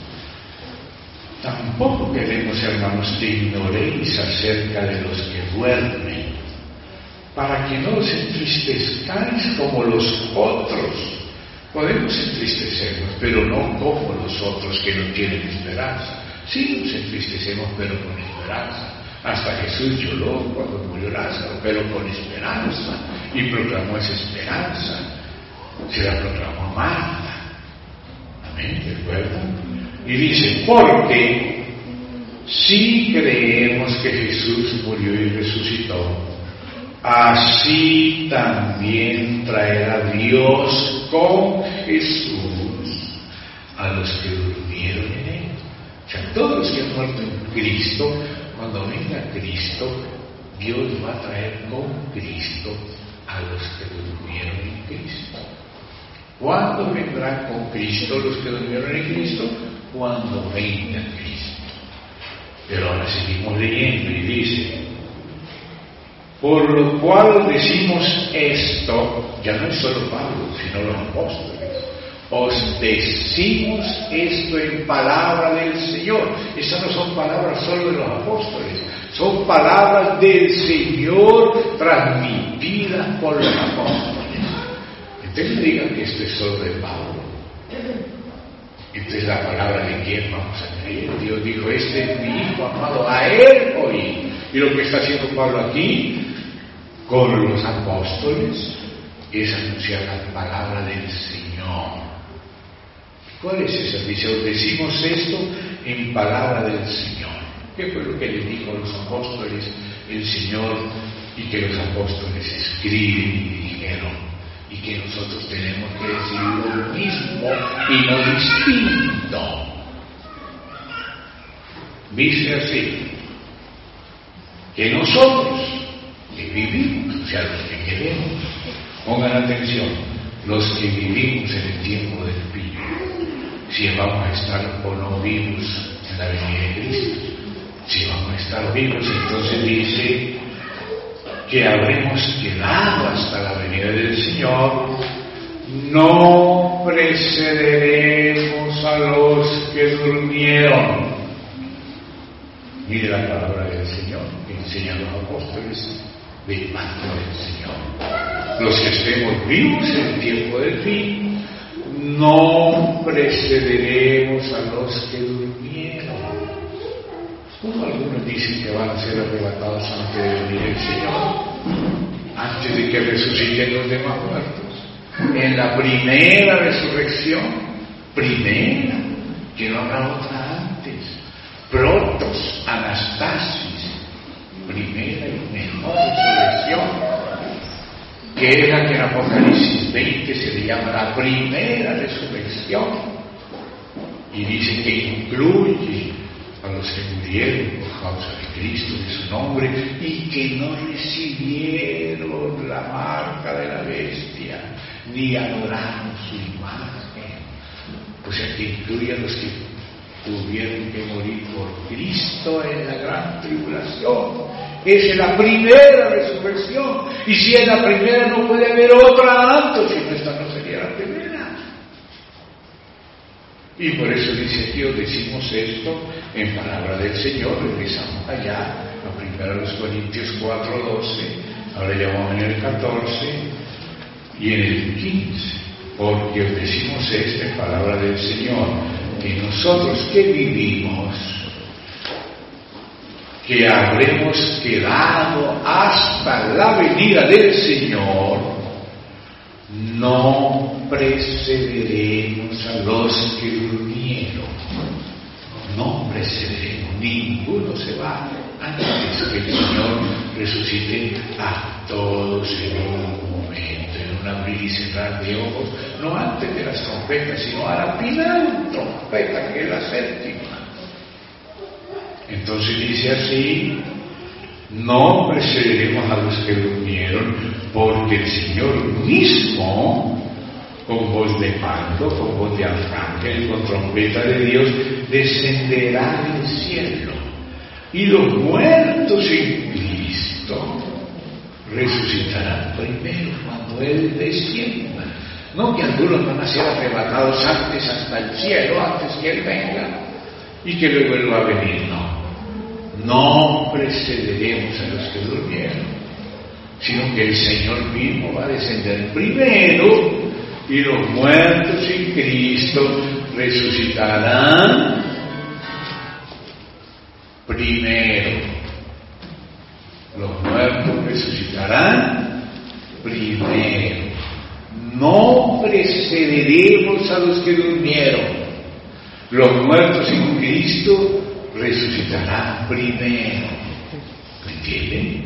Tampoco queremos, hermanos, que ignoréis acerca de los que duermen, para que no os entristezcáis como los otros. Podemos entristecernos, pero no como los otros que no tienen esperanza. Sí nos entristecemos, pero con esperanza. Hasta Jesús lloró cuando murió Lázaro, pero con esperanza, y proclamó esa esperanza. Se la proclamó a Marta. Amén, ¿recuerdan? Y dice, porque si creemos que Jesús murió y resucitó, así también traerá Dios con Jesús a los que durmieron en él. O sea, todos los que han muerto en Cristo, cuando venga Cristo, Dios va a traer con Cristo a los que durmieron en Cristo. ¿Cuándo vendrán con Cristo los que durmieron en Cristo? Cuando venga Cristo. Pero ahora seguimos leyendo y dice: por lo cual decimos esto, ya no es solo Pablo, sino los apóstoles. Os decimos esto en palabra del Señor. Esas no son palabras solo de los apóstoles, son palabras del Señor transmitidas por los apóstoles. Entonces no digan que esto es solo de Pablo. Entonces la palabra de quién vamos a creer. Dios dijo: este es mi Hijo amado, a él oí. Y lo que está haciendo Pablo aquí con los apóstoles es anunciar la palabra del Señor. ¿Cuál es esa? Dice: os decimos esto en palabra del Señor. ¿Qué fue lo que les dijo a los apóstoles el Señor y que los apóstoles escriben y dijeron? Y que nosotros tenemos que decir lo mismo y no distinto. Dice así: que nosotros que vivimos, o sea, los que queremos, pongan atención, los que vivimos en el tiempo del fin, si vamos a estar o no vivos en la venida de Cristo. Si vamos a estar vivos, entonces dice que habremos quedado hasta la venida del Señor, no precederemos a los que durmieron. Mire la palabra del Señor que enseñan los apóstoles de parte del Señor. Los que estemos vivos en el tiempo del fin, no precederemos a los que durmieron. Como algunos dicen que van a ser arrebatados antes de venir el Señor, antes de que resuciten los demás muertos, en la primera resurrección, primera, que no habrá otra antes, protos, anastasis, primera y mejor resurrección, que es la que en Apocalipsis veinte se le llama la primera resurrección, y dice que incluye a los que murieron por causa de Cristo, de su nombre, y que no recibieron la marca de la bestia, ni adoraron su imagen. Pues aquí incluye a los que tuvieron que morir por Cristo en la gran tribulación. Esa es la primera resurrección, y si es la primera no puede haber otra antes, si no, esta no sería la primera. Y por eso dice aquí: os decimos esto en palabra del Señor. Regresamos allá a primero los Corintios cuatro doce, ahora ya vamos en el catorce y en el quince, porque os decimos esto en palabra del Señor, que nosotros que vivimos, que habremos quedado hasta la venida del Señor, no precederemos a los que durmieron. No precederemos, ninguno se va antes que el Señor resucite a todos en un momento, en un abrir y cerrar de ojos, no antes de las trompetas, sino a la final trompeta, que es la séptima. Entonces dice así: no precederemos a los que durmieron, porque el Señor mismo, con voz de mando, con voz de arcángel, con trompeta de Dios, descenderá del cielo, y los muertos en Cristo resucitarán primero cuando Él descienda. No que algunos van a ser arrebatados antes hasta el cielo, antes que Él venga, y que luego Él va a venir. No. No precederemos a los que durmieron, sino que el Señor mismo va a descender primero, y los muertos en Cristo resucitarán primero. Los muertos resucitarán primero. No precederemos a los que durmieron. Los muertos en Cristo resucitarán primero. ¿Me entienden?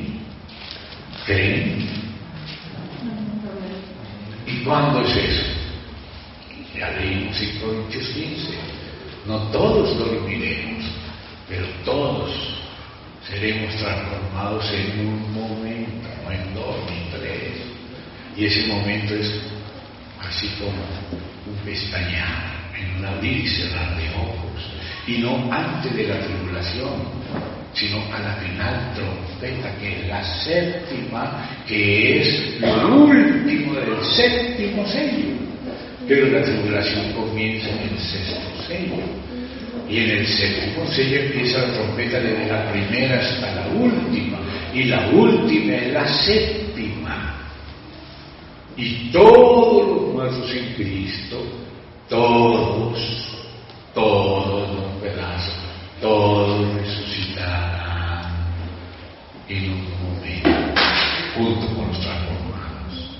¿Creen? ¿Y cuándo es eso? Ya leímos en Corintios quince, no todos dormiremos, pero todos seremos transformados en un momento, no en dos ni en tres. Y ese momento es así como un pestañear, en un abrir y cerrar de ojos, y no antes de la tribulación, sino a la final trompeta, que es la séptima, que es lo último del séptimo sello. Pero la tribulación comienza en el sexto sello, y en el séptimo sello empieza la trompeta desde la primera hasta la última, y la última es la séptima. Y todos los muertos en Cristo, todos, todos los pedazos, todos resucitarán en un momento, junto con los transformados,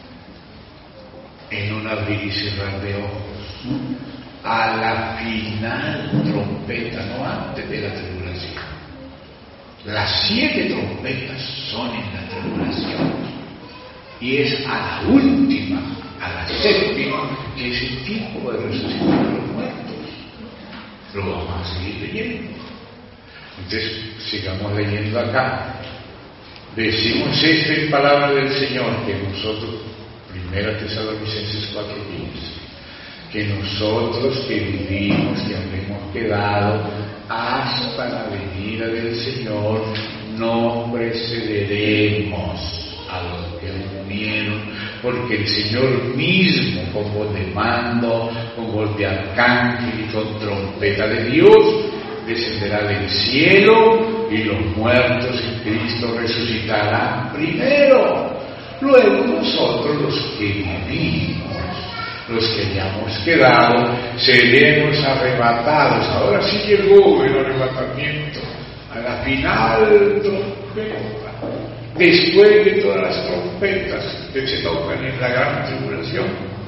en un abrir y cerrar de ojos, a la final trompeta, no antes de la tribulación. Las siete trompetas son en la tribulación, y es a la última, a la séptima, que es el tiempo de resucitar a los muertos. Lo vamos a seguir leyendo. Entonces, sigamos leyendo acá. Decimos esto en palabra del Señor, que nosotros, primera Tesalonicenses cuatro quince, que nosotros que vivimos, que habremos quedado hasta la venida del Señor, no precederemos a los que durmieron, porque el Señor mismo, con voz de mando, con voz de arcángel y con trompeta de Dios, descenderá del cielo, y los muertos en Cristo resucitarán primero. Luego nosotros, los que vivimos, los que hayamos quedado, seremos arrebatados. Ahora sí llegó el arrebatamiento, a la final trompeta. Después de todas las trompetas que se tocan en la gran tribulación.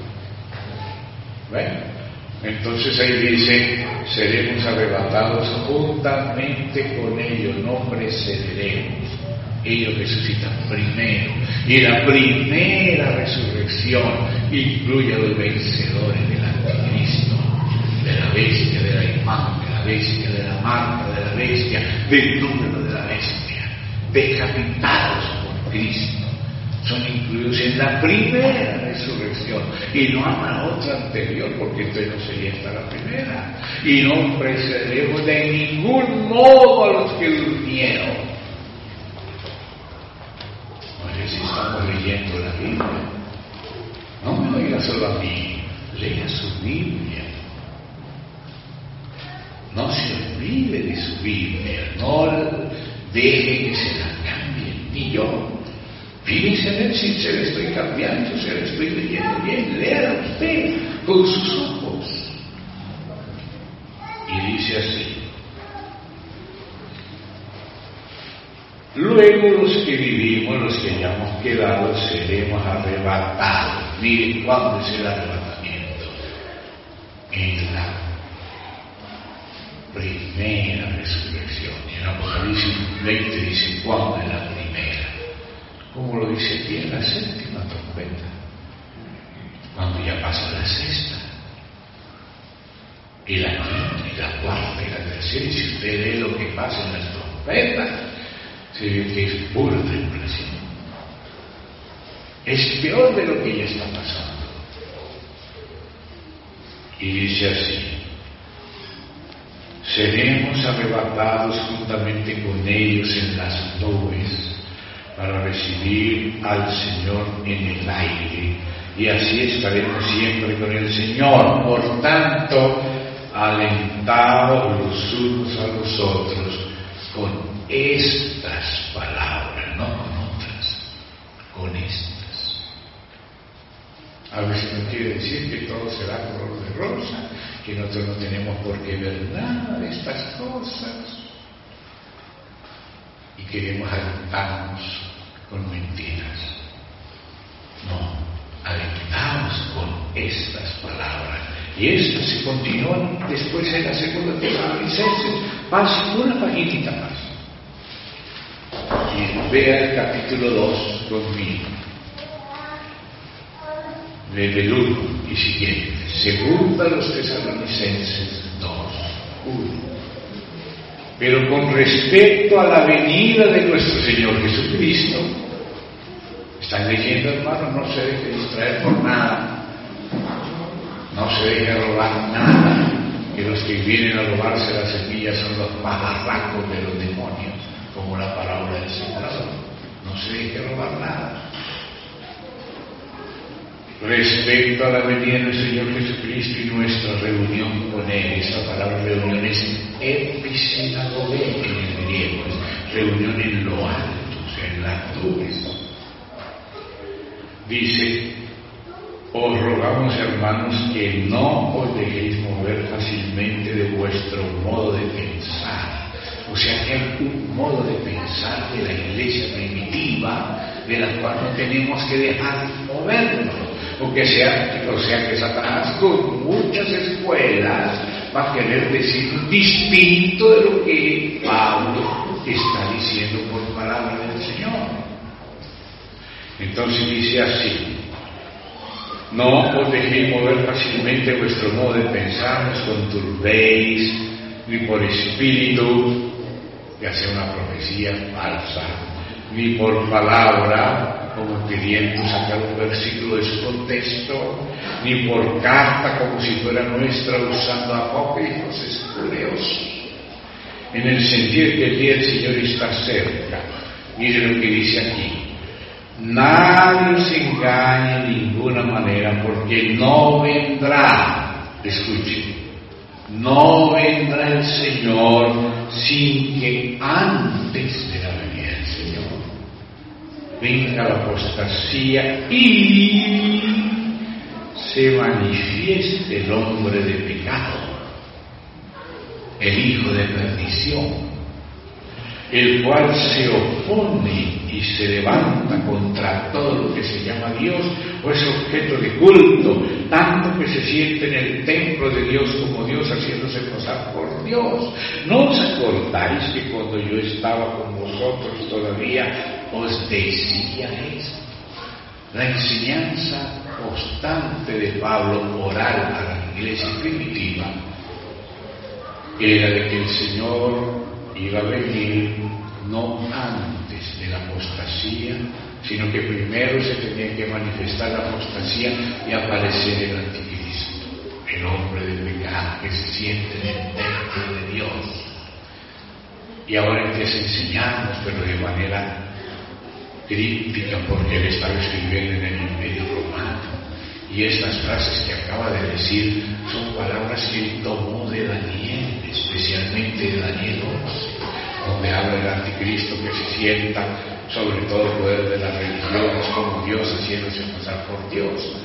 ¿Ven? Entonces ahí dice, seremos arrebatados juntamente con ellos, no precederemos. Ellos resucitan primero. Y la primera resurrección incluye a los vencedores del anticristo, de la bestia, de la imagen, de la bestia, de la marca, de la bestia, del número de la bestia, decapitados por Cristo, son incluidos en la primera resurrección, y no habrá otra anterior, porque entonces no sería esta la primera, y no precederemos de ningún modo a los que durmieron. No sé si estamos leyendo la Biblia. No me oiga solo a mí, lea su Biblia. No se olvide de su Biblia, no deje que se la cambien, ni yo. Fíjense a ver si se la estoy cambiando, se la estoy leyendo bien. Léala usted con sus ojos. Y dice así: luego los que vivimos, los que hayamos quedado, seremos arrebatados. Miren cuándo es el arrebatamiento. En la primera resurrección. Y en Apocalipsis veinte dice cuándo es la primera. Como lo dice aquí en la séptima trompeta. Cuando ya pasa la sexta. Y la quinta, y la cuarta, y la tercera. Y si usted lee lo que pasa en las trompetas, se ve que es pura tribulación. Es peor de lo que ya está pasando. Y dice así: seremos arrebatados juntamente con ellos en las nubes para recibir al Señor en el aire, y así estaremos siempre con el Señor. Por tanto, alentados los unos a los otros con estas palabras, no con otras, con estas. A veces no quiere decir que todo será color de rosa, que nosotros no tenemos por qué ver nada de estas cosas, y queremos alentarnos con mentiras. No, alentamos con estas palabras. Y estas se continúan después en la segunda Tesalonicenses. Pase una paginita más y vea el capítulo dos conmigo. desde el uno y siguiente. Segunda a los Tesalonicenses dos, uno. Pero con respecto a la venida de nuestro Señor Jesucristo, ¿están leyendo, hermano? No se deje distraer por nada, no se deje robar nada, que los que vienen a robarse las semillas son los pajarracos de los demonios, como la parábola del sembrador. No se deje robar nada. Respecto a la venida del Señor Jesucristo y nuestra reunión con Él, esta palabra reunión es episinagoge en el griego, es reunión en lo alto, o sea, en las nubes. Dice: os rogamos, hermanos, que no os dejéis mover fácilmente de vuestro modo de pensar. O sea, que hay un modo de pensar de la iglesia primitiva, de la cual no tenemos que dejar movernos. O, que sea, o sea, que Satanás con muchas escuelas va a querer decir distinto de lo que Pablo está diciendo por palabra del Señor. Entonces dice así: no os dejéis mover fácilmente vuestro modo de pensar, no os conturbéis, ni por espíritu, que hace una profecía falsa, ni por palabra, como queriendo sacar un versículo de su contexto, ni por carta, como si fuera nuestra, usando apócrifos espureos, en el sentido que el día del Señor está cerca. Mire lo que dice aquí: nadie os engañe de ninguna manera, porque no vendrá, escuchen, no vendrá el Señor sin que antes de la venida del Señor venga la apostasía y se manifieste el hombre de pecado, el hijo de perdición, el cual se opone y se levanta contra todo lo que se llama Dios o es objeto de culto, tanto que se siente en el templo de Dios como Dios, haciéndose pasar por Dios. ¿No os acordáis que cuando yo estaba con vosotros todavía os decía esto? La enseñanza constante de Pablo oral a la iglesia primitiva era de que el Señor iba a venir no antes de la apostasía, sino que primero se tenía que manifestar la apostasía y aparecer el anticristo, el hombre de pecado que se siente en el templo de Dios. Y ahora empieza a enseñarnos, pero de manera críptica, porque él estaba escribiendo en el Imperio Romano, y estas frases que acaba de decir son palabras que él tomó de Daniel, especialmente de Daniel once, donde habla del anticristo que se sienta sobre todo el poder de las religiones como Dios, haciéndose pasar por Dios.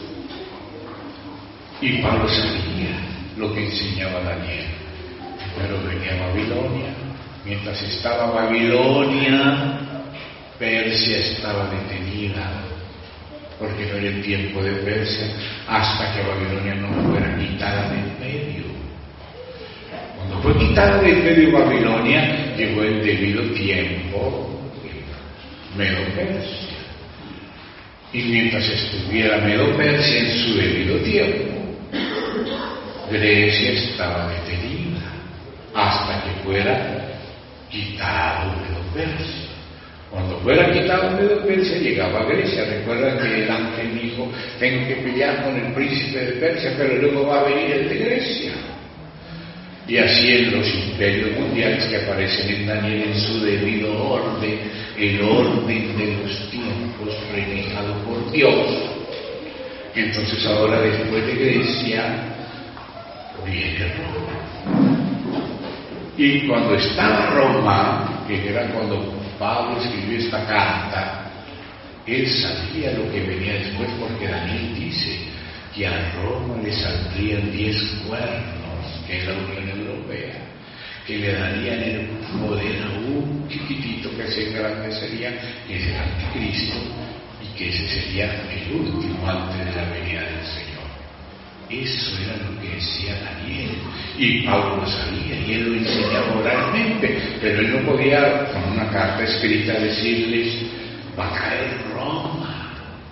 Y Pablo sabía lo que enseñaba Daniel. Primero venía Babilonia, mientras estaba Babilonia, Persia estaba detenida, porque no era el tiempo de Persia hasta que Babilonia no fuera quitada del medio. Cuando fue quitada del medio Babilonia, llegó el debido tiempo Medo-Persia. Y mientras estuviera Medo-Persia en su debido tiempo, Grecia estaba detenida hasta que fuera quitado Medo-Persia. Cuando fuera quitado Medo-Persia, llegaba a Grecia. Recuerdan que el ángel dijo: tengo que pelear con el príncipe de Persia, pero luego va a venir el de Grecia. Y así en los imperios mundiales que aparecen en Daniel en su debido orden, el orden de los tiempos reflejado por Dios. Entonces ahora, después de Grecia, viene Roma. Y cuando estaba Roma, que era cuando Pablo escribió esta carta, él sabía lo que venía después, porque Daniel dice que a Roma le saldrían diez cuernos, que es la Unión Europea, que le darían el poder a un chiquitito que se engrandecería, que es el anticristo, y que ese sería el último antes de la venida del Señor. Eso era lo que decía Daniel, y Pablo lo sabía, y él lo enseñaba oralmente, pero él no podía con una carta escrita decirles: va a caer Roma,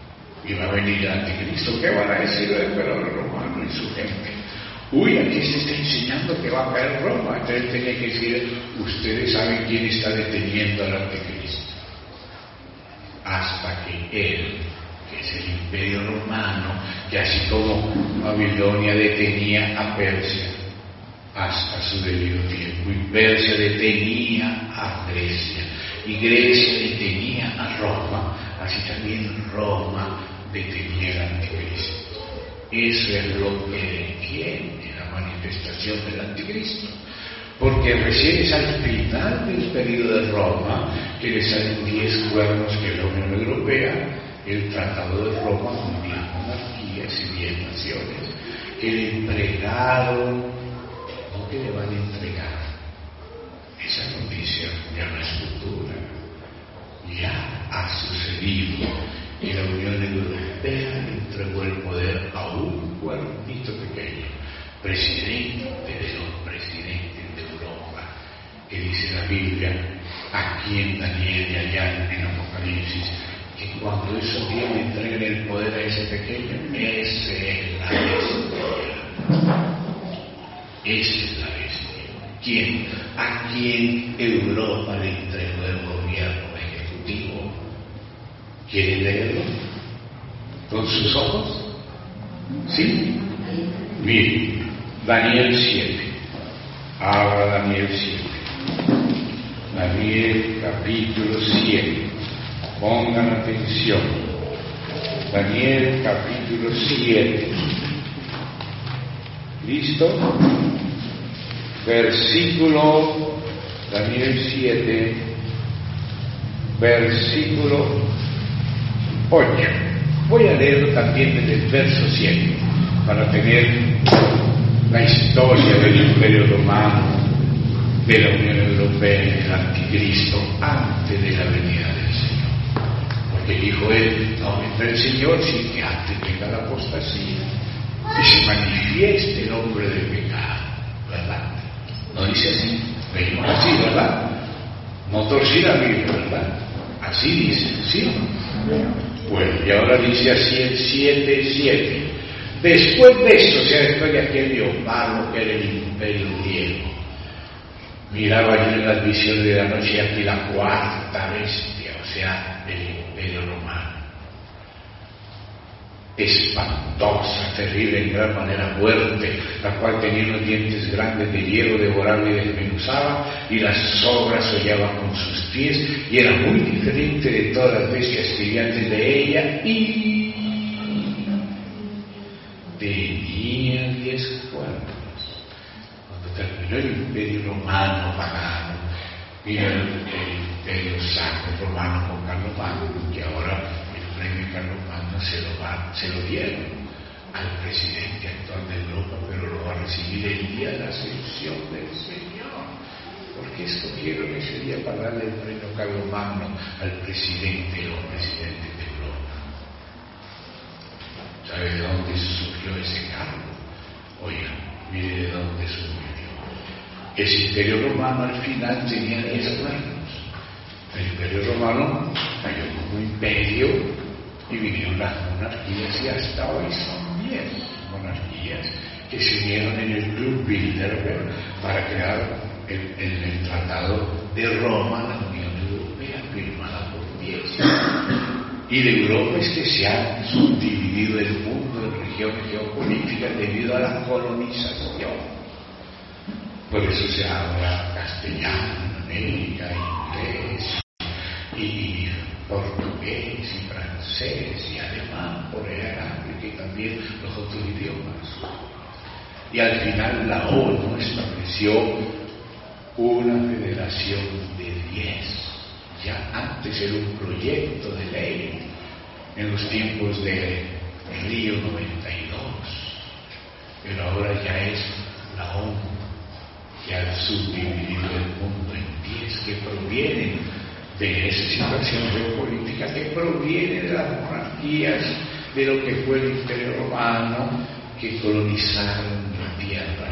y va a venir el anticristo. ¿Qué van a decir el emperador romano y su gente? Uy, aquí se está enseñando que va a caer Roma. Entonces tenía que decir, ustedes saben quién está deteniendo al anticristo. Hasta que él, que es el imperio romano, que así como Babilonia detenía a Persia hasta su debido tiempo, y Persia detenía a Grecia, y Grecia detenía a Roma, así también Roma detenía al anticristo. Eso es lo que detiene la manifestación del anticristo, porque recién es al final del periodo de Roma que le salen diez cuernos que la Unión Europea, el Tratado de Roma, con diez monarquías y diez naciones que le entregaron, no que le van a entregar. Esa noticia ya no es futura, ya ha sucedido, y la Unión Europea le entregó el poder a un cuernito pequeño, presidente de los presidentes de Europa, que dice la Biblia, aquí en Daniel y allá en Apocalipsis, que cuando esos días le entreguen el poder a ese pequeño, esa es la bestia. Esa es la bestia. ¿Quién? ¿A quién Europa le entregó el gobierno ejecutivo? ¿Quieren leerlo? ¿Con sus ojos? ¿Sí? Miren, Daniel siete. Habla Daniel siete. Daniel capítulo siete. Pongan atención. Daniel capítulo siete. ¿Listo? Versículo, Daniel siete, versículo ocho. Voy a leerlo también desde el verso siete, para tener la historia del Imperio Romano, de la Unión Europea y del Anticristo antes de la venida del Señor. Porque dijo él, no vendrá el Señor sin que antes venga la apostasía y se manifieste el hombre del pecado, ¿verdad? No dice así, pero así, ¿verdad? No torcí la Biblia, ¿verdad? Así dice, ¿sí o no? Bueno, y ahora dice así el siete siete. Después de esto, o sea, después de aquel Leopardo que era el imperio griego, miraba yo en las visiones de la noche aquí la cuarta bestia, o sea, del imperio romano. Espantosa, terrible, en gran manera fuerte, la cual tenía unos dientes grandes de hierro, devoraba y desmenuzaba, y las sobras hollaban con sus pies, y era muy diferente de todas las bestias que había antes de ella, y tenía diez cuernos. Cuando terminó el imperio romano pagano, vino el, el imperio sacro romano con Carlomagno, que ahora el premio Carlomagno se lo, va, se lo dieron al presidente actual de Europa, pero lo va a recibir el día de la ascensión del Señor, porque escogieron ese día para darle el premio Carlomagno al presidente o presidente de Europa. ¿Sabe de dónde surgió ese cargo? Oiga, mire de dónde surgió. Ese imperio romano al final tenía diez cuernos. El imperio romano cayó como imperio y vinieron las monarquías, y hasta hoy son diez monarquías que se unieron en el Club Bilderberg para crear el, el, el Tratado de Roma, la Unión Europea, firmada por diez. Y de Europa es que se ha subdividido el mundo en regiones geopolíticas debido a la colonización. Por eso se habla castellano en América, inglés, y portugués, y francés, y alemán, por el árabe, y también los otros idiomas. Y al final la ONU estableció una federación de diez. Ya antes era un proyecto de ley en los tiempos de Río noventa y dos, pero ahora ya es la ONU que ha subdividido el mundo en diez, que provienen de esa situación geopolítica, que proviene de las monarquías, de lo que fue el Imperio Romano, que colonizaron la tierra.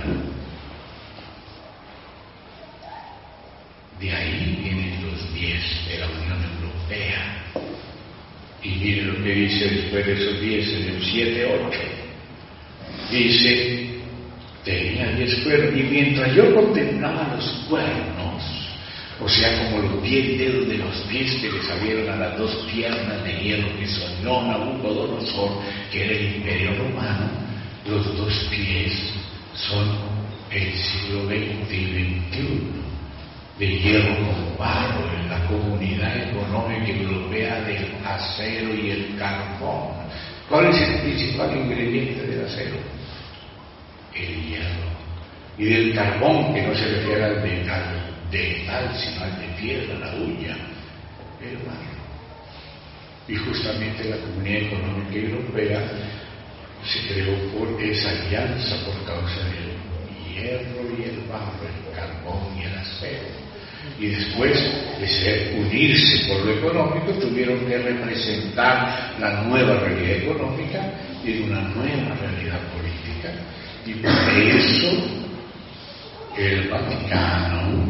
De ahí vienen los diez de la Unión Europea, Y mire lo que dice después de esos diez, en el siete, ocho. Dice, tenía diez cuernos, y mientras yo contemplaba los cuernos, o sea, como los diez dedos de los pies que le salieron a las dos piernas de hierro que soñó Nabucodonosor, que era el imperio romano, los dos pies son el siglo veinte y veintiuno, de hierro con barro en la comunidad económica europea del acero y el carbón. ¿Cuál es el principal ingrediente del acero? El hierro. Y del carbón, que no se refiere al de, al de metal, sino al de piedra, la hulla, el barro. Y justamente la comunidad económica europea se creó por esa alianza por causa del hierro y el barro, el carbón y el acero. Y después de ser unirse por lo económico, tuvieron que representar la nueva realidad económica y una nueva realidad política. Y por eso el Vaticano,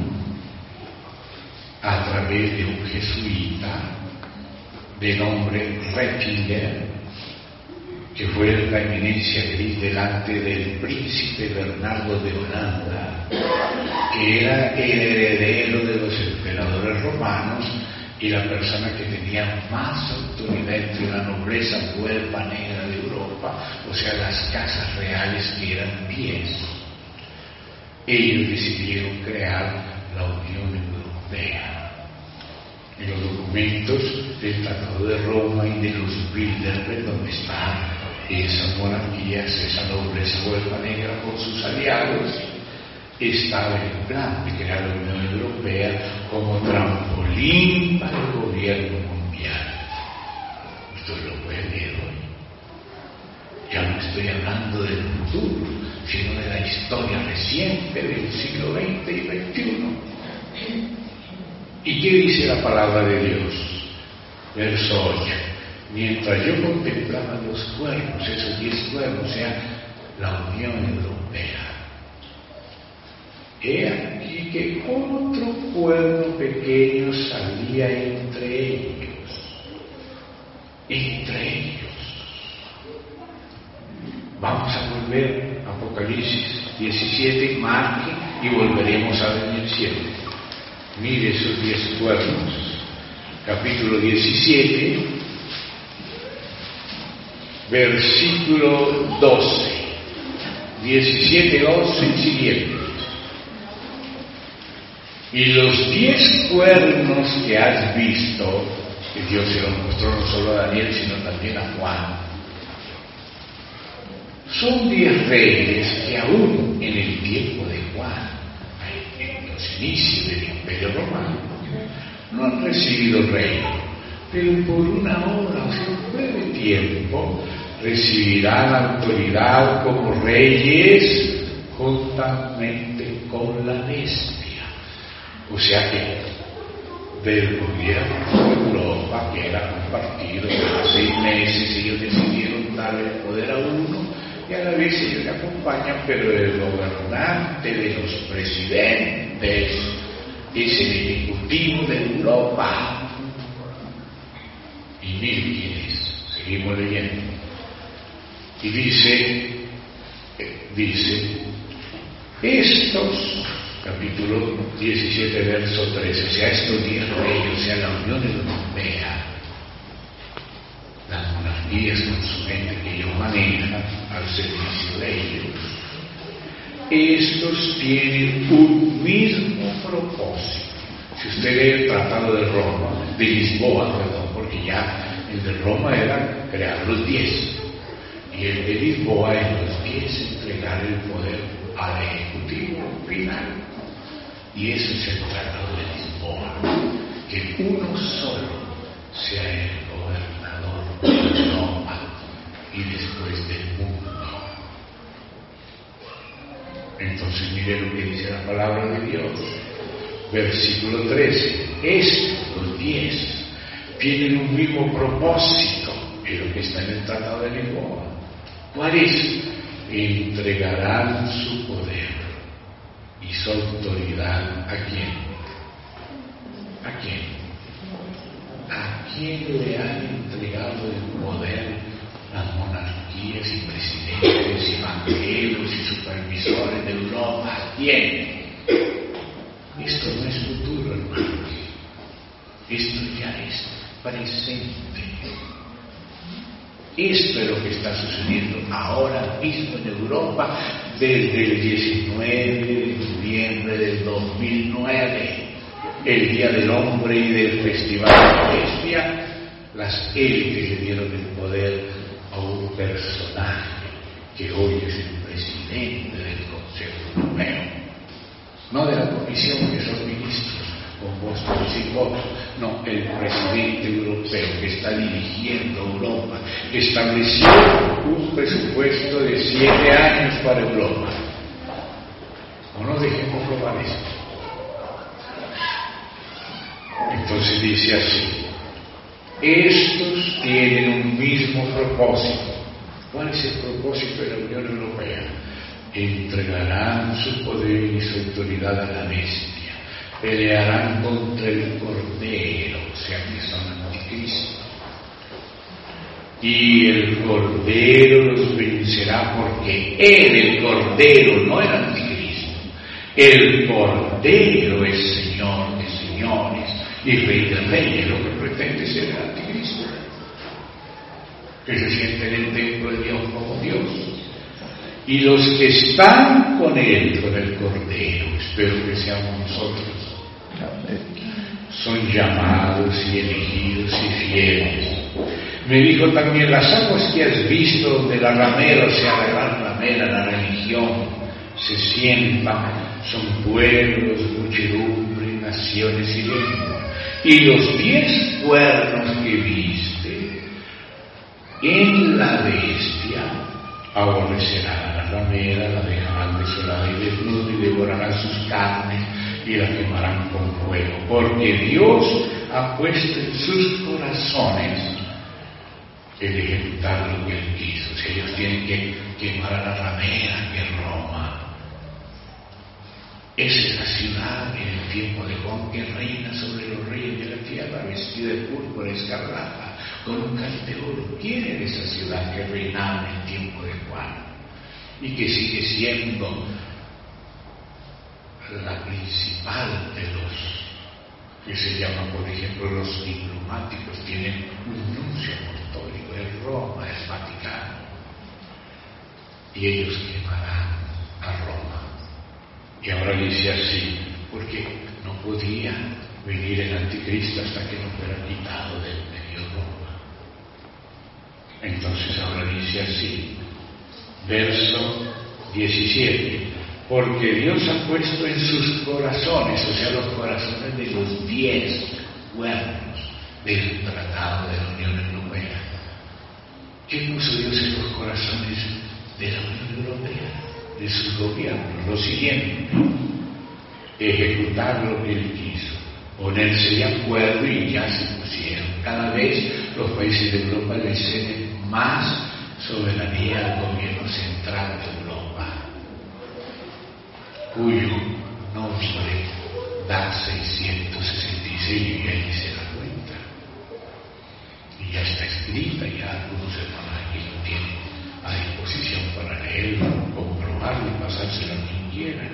a través de un jesuita de nombre Ratzinger, que fue la eminencia gris delante del príncipe Bernardo de Holanda, que era el heredero de los emperadores romanos y la persona que tenía más autoridad entre la nobleza huelpa negra de Europa, o sea, las casas reales que eran diez. Ellos decidieron crear la Unión Europea. En los documentos del Tratado de Roma y de los Bilderberg, donde está esa monarquía, esa nobleza huelpa negra con sus aliados, estaba el plan de crear la Unión Europea como trampolín para el gobierno mundial. Esto lo pueden leer hoy. Ya no estoy hablando del futuro, sino de la historia reciente del siglo veinte y veintiuno. ¿Y qué dice la palabra de Dios? Verso ocho. Mientras yo contemplaba los cuernos, esos diez cuernos, o sea, la Unión Europea, he aquí que otro cuerno pequeño salía entre ellos, entre ellos. Vamos a volver a Apocalipsis diecisiete, marque, y volveremos a venir siempre. Mire esos diez cuernos, capítulo diecisiete, versículo doce, diecisiete, doce y siguiente. Y los diez cuernos que has visto, que Dios se los mostró no solo a Daniel, sino también a Juan, son diez reyes que aún en el tiempo de Juan, en los inicios del Imperio Romano, no han recibido reino, pero por una hora, o sea, un breve tiempo, recibirán autoridad como reyes juntamente con la bestia. O sea que del gobierno de Europa, que era compartido cada seis meses, ellos decidieron darle el poder a uno y a la vez ellos le acompañan, pero el gobernante de los presidentes es el ejecutivo de Europa. Y mire quién es, seguimos leyendo. Y dice, dice, estos, capítulo diecisiete, verso trece, o sea, estos diez reyes, o sea, la Unión Europea, las monarquías con su gente que ellos manejan al servicio de ellos, estos tienen un mismo propósito. Si usted lee el Tratado de Roma, de Lisboa, perdón, porque ya el de Roma era crear los diez, y el de Lisboa en los diez entregar el poder al Ejecutivo final. Y eso es el Tratado de Lisboa, que uno solo sea el gobernador de Europa y después del mundo. Entonces mire lo que dice la palabra de Dios, versículo trece. Estos, los diez, tienen un mismo propósito, es lo que está en el Tratado de Lisboa. ¿Cuál es? Entregarán su poder y su autoridad ¿a quién? ¿A quién? A ¿A quién le han entregado el poder las monarquías y presidentes y banqueros y supervisores de Europa? ¿A quién? Esto no es futuro, hermanos. Esto ya es presente. Esto es lo que está sucediendo ahora mismo en Europa desde el diecinueve de noviembre del dos mil nueve, el Día del Hombre y del Festival de la Bestia. Las élites le dieron el poder a un personaje que hoy es el presidente del Consejo Europeo, no de la Comisión, que son ministros con votos y sin votos, no, el presidente europeo que está dirigiendo Europa, que estableció un presupuesto de siete años para Europa. No nos dejemos robar esto. Entonces dice así: estos tienen un mismo propósito. ¿Cuál es el propósito de la Unión Europea? Entregarán su poder y su autoridad a la bestia, pelearán contra el Cordero, o sea que son anticristo, y el Cordero los vencerá, porque Él, el Cordero, no el anticristo, el Cordero es Señor de señores y Rey de reyes, lo que pretende ser el anticristo, que se siente en el templo de Dios como Dios. Y los que están con Él, con el Cordero, espero que seamos nosotros, son llamados y elegidos y fieles. Me dijo también: las aguas que has visto donde la ramera, o sea, la gran ramera, la religión, se sientan, son pueblos, muchedumbre, naciones y lenguas. Y los diez cuernos que viste en la bestia aborrecerán a la ramera, la dejarán desolada y desnuda, y devorarán sus carnes y la quemarán con fuego, porque Dios ha puesto en sus corazones el ejecutar lo que Él quiso. O sea, ellos tienen que quemar a la ramera, que es Roma. Esa es la ciudad en el tiempo de Juan, que reina sobre los reyes de la tierra, vestida de púrpura escarlata, con un cáliz de oro. ¿Quién era esa ciudad que reinaba en el tiempo de Juan y que sigue siendo la principal de los que se llaman, por ejemplo, los diplomáticos? Tienen un nuncio apostólico, es Roma, es Vaticano, y ellos quemarán a Roma. Y ahora dice así, porque no podía venir el anticristo hasta que no fuera quitado del medio Roma. Entonces ahora dice así, verso diecisiete: porque Dios ha puesto en sus corazones, o sea, los corazones de los diez cuernos del Tratado de la Unión Europea. ¿Qué puso Dios en los corazones de la Unión Europea, de sus gobiernos? Lo siguiente: ejecutar lo que Él quiso, ponerse de acuerdo, y ya se pusieron. Cada vez los países de Europa le ceden más soberanía al gobierno central de Europa, cuyo nombre da seiscientos sesenta y seis, y ahí se da cuenta. Y ya está escrita, ya algunos hermanos aquí lo tienen a disposición para leerlo, comprobarlo y pasárselo a quien quiera.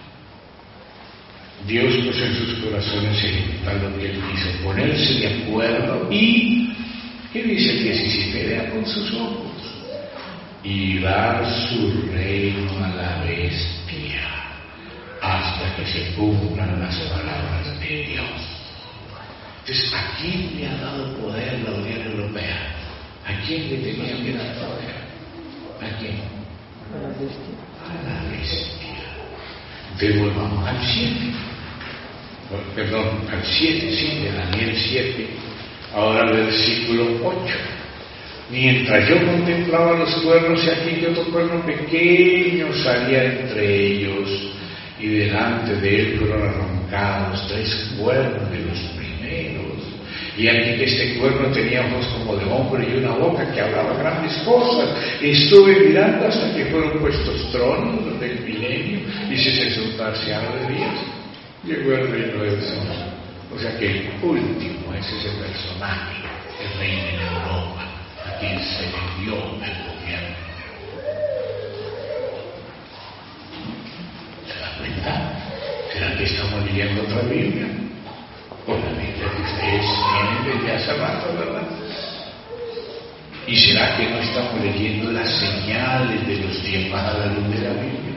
Dios puso en sus corazones ejecutar lo que Él quiso, ponerse de acuerdo y, ¿qué dice el diecisiete? Vea con sus ojos, y dar su reino a la bestia hasta que se cumplan las palabras de Dios. Entonces, ¿a quién le ha dado poder la Unión Europea? ¿A quién le tenía que dar poder? ¿A quién? A la bestia. A la bestia. Entonces volvamos al siete. Perdón, al siete, sí, de Daniel siete. Ahora el versículo ocho. Mientras yo contemplaba los cuernos, y aquí que otro cuerno pequeño salía entre ellos, y delante de él fueron arrancados tres cuernos de los primeros. Y aquí que este cuerno tenía ojos como de hombre y una boca que hablaba grandes cosas. Estuve mirando hasta que fueron puestos tronos del milenio, y se cesó un parcial de días. Llegó el reino del Señor. O sea que el último es ese personaje que reina en Europa, a quien se le dio el gobierno. ¿Se da cuenta? ¿Será que estamos leyendo otra Biblia? O la Biblia que ustedes tienen desde hace rato, ¿verdad? ¿Y será que no estamos leyendo las señales de los tiempos a la luz de la Biblia?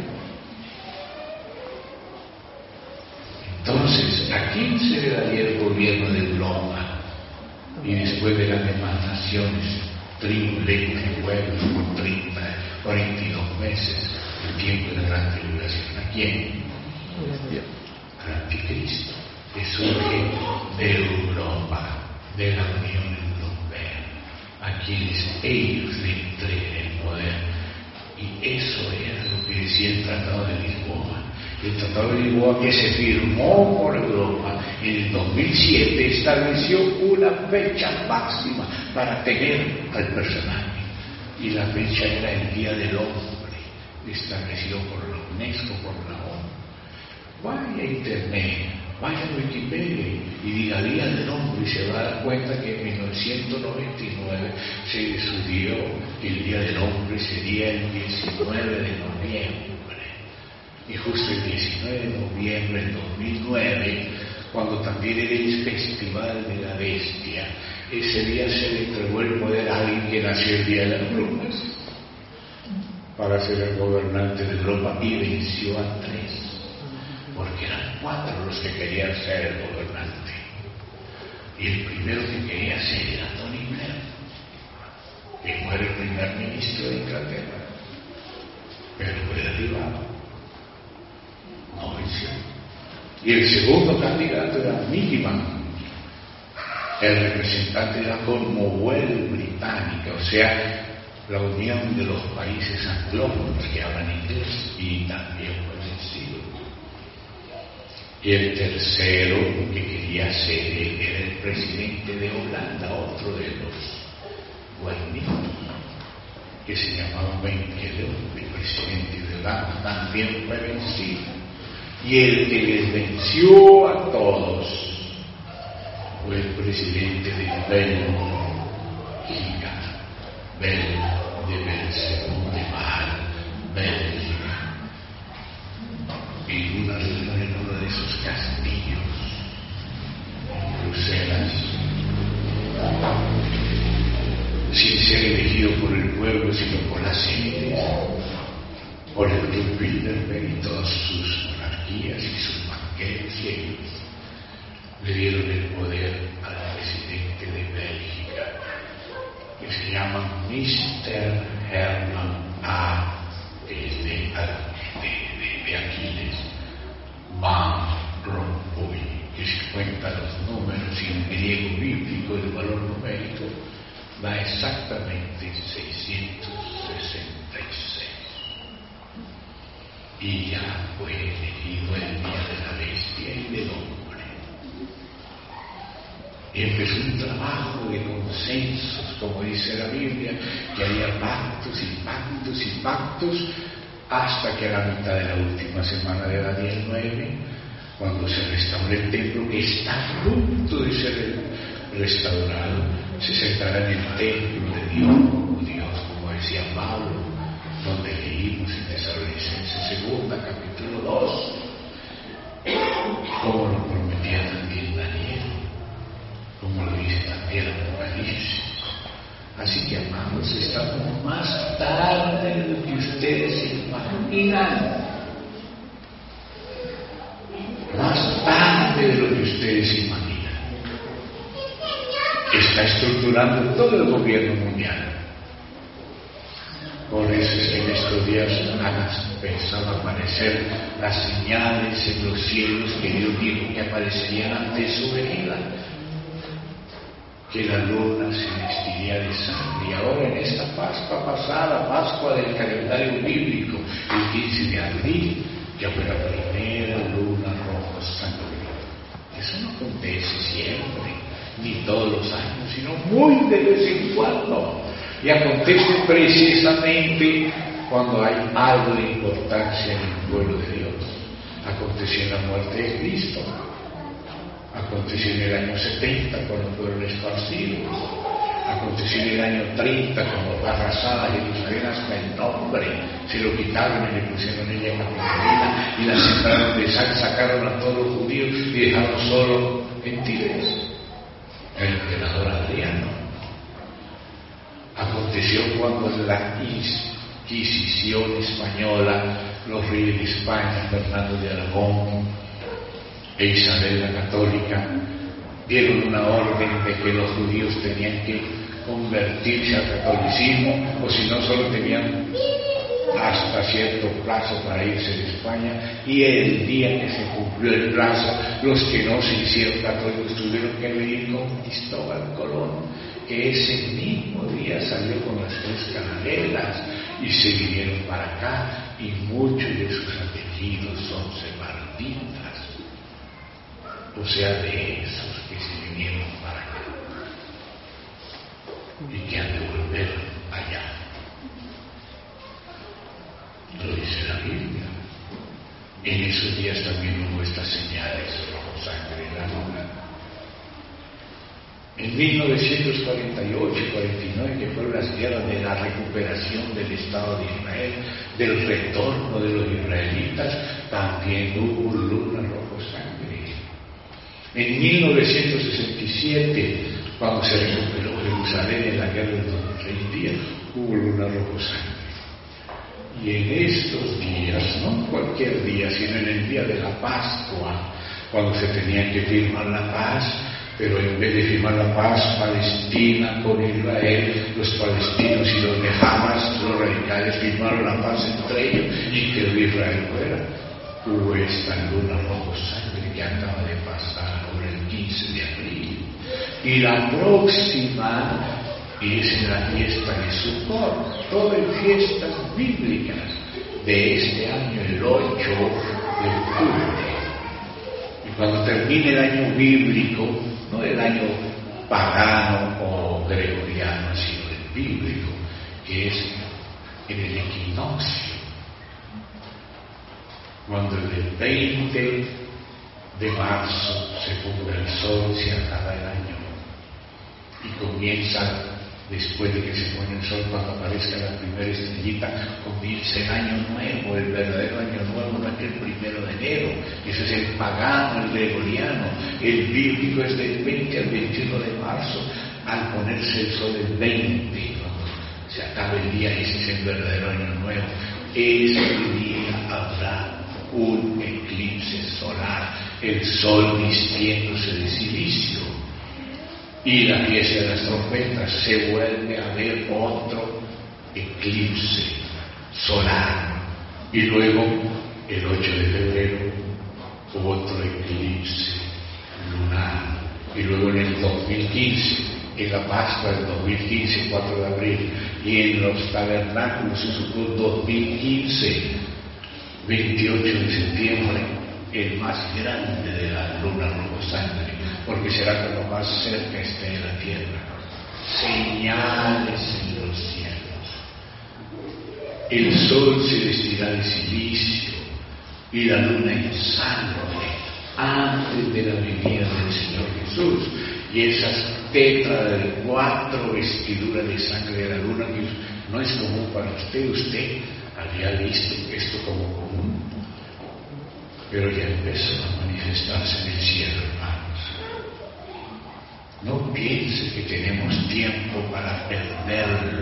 Entonces, ¿a quién se le daría el gobierno de Europa? Y después de las demás naciones, tribus, lenguas y pueblos, por treinta, cuarenta y dos meses, el tiempo de la gran tribulación. ¿A quién? Al anticristo, que surge de Europa, de la Unión Europea, a quienes ellos le entreguen el poder. Y eso era lo que decía el Tratado de Lisboa. El Tratado de Lisboa, que se firmó por Europa en el dos mil siete, estableció una fecha máxima para tener al personaje. Y la fecha era el Día del Hombre, establecido por la UNESCO, por la ONU. Vaya a Internet, vaya a Wikipedia y diga Día del Hombre y se va a dar cuenta que en mil novecientos noventa y nueve se estudió que el Día del Hombre sería el diecinueve de noviembre. Y justo el diecinueve de noviembre del dos mil nueve, cuando también era el Festival de la Bestia, ese día se le entregó el poder a alguien que nació el día de las brujas para ser el gobernante de Europa y venció a tres, porque eran cuatro los que querían ser el gobernante. Y el primero que quería ser era Tony Blair, que fue el primer ministro de Inglaterra, pero fue derribado. No venció. Y el segundo candidato era Milliman, el representante de la Commonwealth británica, o sea, la unión de los países anglófonos que hablan inglés, y también fue vencido. Y el tercero que quería ser él era el presidente de Holanda, otro de los guainitos, que se llamaba Ben Keller, el presidente de Holanda, también fue vencido. Y el que les venció a todos fue el presidente de Bélgica, Bel de Belcebú, de Baal, Bélgica. Y una reunión en uno de esos castillos, en Bruselas, sin ser elegido por el pueblo, sino por las élites, por el Club Bilderberg y todas sus monarquías y sus banqueros, y ellos le dieron el poder al presidente de Bélgica, que se llama mister Herman A. de, de, de, de Aquiles Van Rompuy, que si cuenta los números y en griego bíblico el valor numérico da exactamente seiscientos sesenta y seis. Y ya fue elegido el día de la bestia y del hombre. Y empezó un trabajo de consensos, como dice la Biblia, que había pactos y pactos y pactos, hasta que a la mitad de la última semana de Daniel nueve, cuando se restaure el templo, que está a punto de ser restaurado, se sentará en el templo de Dios, Dios, como decía Pablo, donde leímos en Tesalonicenses segunda, capítulo dos, como lo prometía también Daniel, como lo dice también Apocalipsis. Así que, amados, estamos más tarde de lo que ustedes se imaginan, más tarde de lo que ustedes se imaginan. Está estructurando todo el gobierno mundial. Por eso es que en estos días han empezado a aparecer las señales en los cielos que Dios dijo que aparecerían antes de su venida. Que la luna se vestiría de sangre. Y ahora en esta Pascua pasada, Pascua del calendario bíblico, el quince de abril, ya fue la primera luna roja sangrienta. Eso no acontece siempre, ni todos los años, sino muy de vez en cuando. Y acontece precisamente cuando hay algo de importancia en el pueblo de Dios. Aconteció en la muerte de Cristo. Aconteció en el año setenta cuando fueron esparcidos. Aconteció en el año treinta cuando fue arrasada Jerusalén hasta el nombre. Se lo quitaron y le pusieron ella en la Magdalena y la sembraron de sal, sacaron a todos los judíos y dejaron solo en Tibes el emperador Adriano. Aconteció cuando la Inquisición española, los reyes de España, Fernando de Aragón e Isabel la Católica, dieron una orden de que los judíos tenían que convertirse al catolicismo, o si no, solo tenían hasta cierto plazo para irse de España, y el día que se cumplió el plazo, los que no se hicieron católicos tuvieron que venir con Cristóbal Colón, que ese mismo día salió con las tres carabelas y se vinieron para acá, y muchos de sus apellidos son sefarditas, o sea, de esos que se vinieron para acá y que han de volver allá. Lo dice la Biblia. En esos días también hubo estas señales, rojo, sangre en la luna. En mil novecientos cuarenta y ocho y cuarenta y nueve, que fueron las guerras de la recuperación del Estado de Israel, del retorno de los israelitas, también hubo luna, rojo, sangre. En mil novecientos sesenta y siete, cuando se recuperó Jerusalén en la guerra de los seis días, hubo luna, rojo, sangre. Y en estos días, no cualquier día, sino en el día de la Pascua, cuando se tenía que firmar la paz, pero en vez de firmar la paz Palestina con Israel, los palestinos y los de Hamas, los radicales, firmaron la paz entre ellos y quedó Israel fuera. Hubo esta luna rojo sangre que acaba de pasar por el quince de abril. Y la próxima es en la fiesta de Sukkot, todas fiestas bíblicas de este año, el ocho de octubre. Y cuando termine el año bíblico, no el año pagano o gregoriano, sino el bíblico, que es en el equinoccio, cuando el veinte de marzo se ponga el sol, se acaba el año y comienza, después de que se pone el sol, cuando aparezca la primera estrellita, comienza el año nuevo, el verdadero año nuevo, no es el primero de enero. Eso es el pagano, el gregoriano. El bíblico es del veinte al veintiuno de marzo, al ponerse el sol el veinte, cuando se acaba el día, ese es el verdadero año nuevo. Ese día habrá un eclipse solar, el sol vistiéndose de silicio. Y la fiesta de las trompetas, se vuelve a ver otro eclipse solar. Y luego, el ocho de febrero, otro eclipse lunar. Y luego en el dos mil quince, en la Pascua del dos mil quince, cuatro de abril, y en los tabernáculos en Sukkot dos mil quince, veintiocho de septiembre, el más grande de la luna rojo sangre, porque será cuando más cerca esté de la tierra. Señales en los cielos. El sol se vestirá de silicio y la luna en sangre antes de la venida del Señor Jesús. Y esas tetra de cuatro vestiduras de sangre de la luna, que no es común para usted, usted había visto esto como común, pero ya empezó a manifestarse en el cielo, hermanos. No piense que tenemos tiempo para perderlo.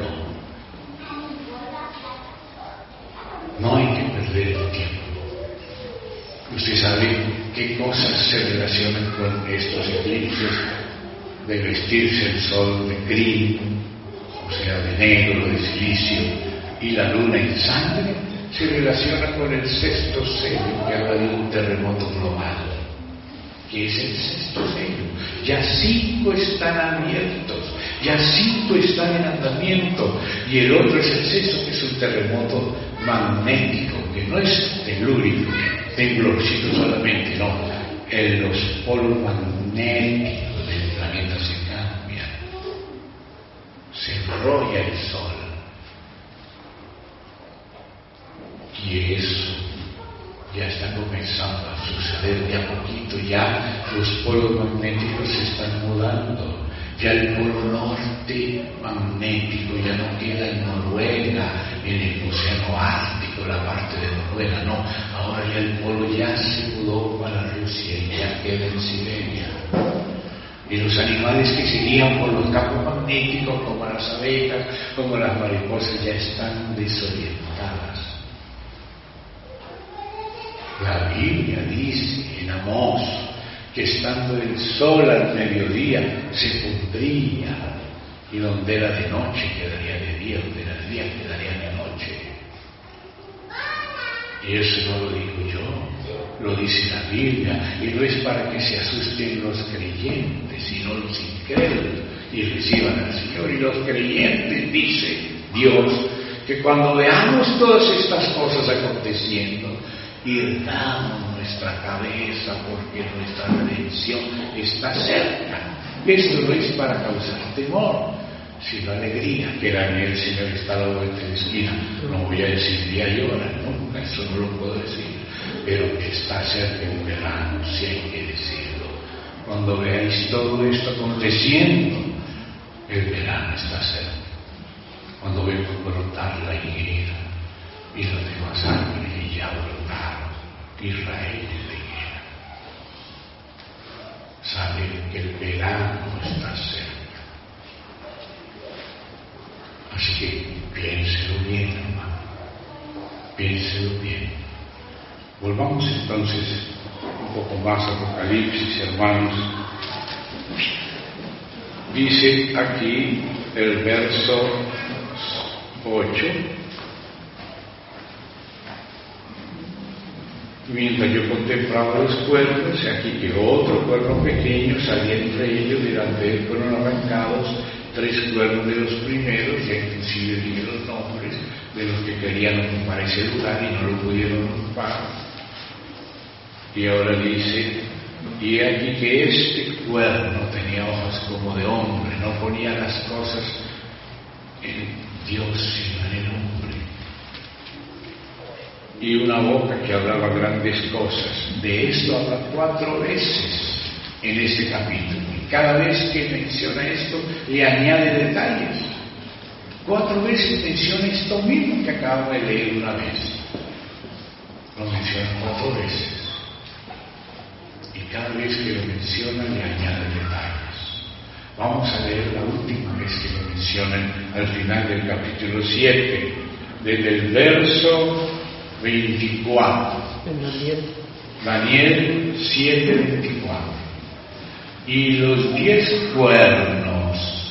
No hay que perder el tiempo. Usted sabe qué cosas se relacionan con estos eclipses de vestirse el sol de crin, o sea, de negro, de silicio, y la luna en sangre. Se relaciona con el sexto sello, que habla de un terremoto global, que es el sexto sello. Ya cinco están abiertos, ya cinco están en andamiento, y el otro es el sexto, que es un terremoto magnético, que no es telúrico, temblorcito solamente, no. En los polos magnéticos del planeta se cambian, se enrolla el sol. Y eso ya está comenzando a suceder de a poquito, ya los polos magnéticos se están mudando, ya el polo norte magnético ya no queda en Noruega, en el océano Ártico, la parte de Noruega, no, ahora ya el polo ya se mudó para Rusia y ya queda en Siberia. Y los animales que seguían por los campos magnéticos, como las abejas, como las mariposas, ya están desorientadas. La Biblia dice en Amós que estando el sol al mediodía se pondría, y donde era de noche quedaría de día, donde era de día quedaría de noche. Y eso no lo digo yo, lo dice la Biblia, y no es para que se asusten los creyentes, sino los incrédulos, y reciban al Señor. Y los creyentes, dice Dios, que cuando veamos todas estas cosas aconteciendo, irgamos nuestra cabeza porque nuestra redención está cerca. Esto no es para causar temor, sino alegría, que Daniel, Señor, está a la vuelta de la esquina. No voy a decir día y hora, no, eso no lo puedo decir, pero que está cerca el verano, si hay que decirlo. Cuando veáis todo esto aconteciendo, el verano está cerca. Cuando vemos brotar la higuera y los demás árboles que ya brotaron, Israel es la higuera. Saben que el verano está cerca. Así que piénselo bien, hermano. Piénselo bien. Volvamos entonces un poco más a Apocalipsis, hermanos. Dice aquí el verso ocho. Mientras yo contemplaba los cuernos, y aquí que otro cuerno pequeño salía entre ellos, delante de él fueron arrancados tres cuernos de los primeros, ya inclusive dije los nombres de los que querían ocupar ese lugar y no lo pudieron ocupar. Y ahora dice, y aquí que este cuerno tenía ojos como de hombre, no ponía las cosas en Dios sino en el hombre, y una boca que hablaba grandes cosas. De esto habla cuatro veces en este capítulo, y cada vez que menciona esto le añade detalles. Cuatro veces menciona esto mismo que acabo de leer una vez, lo menciona cuatro veces, y cada vez que lo menciona le añade detalles. Vamos a leer la última vez que lo mencionan al final del capítulo siete, desde el verso veinticuatro. Daniel. Daniel siete, veinticuatro. Y los diez cuernos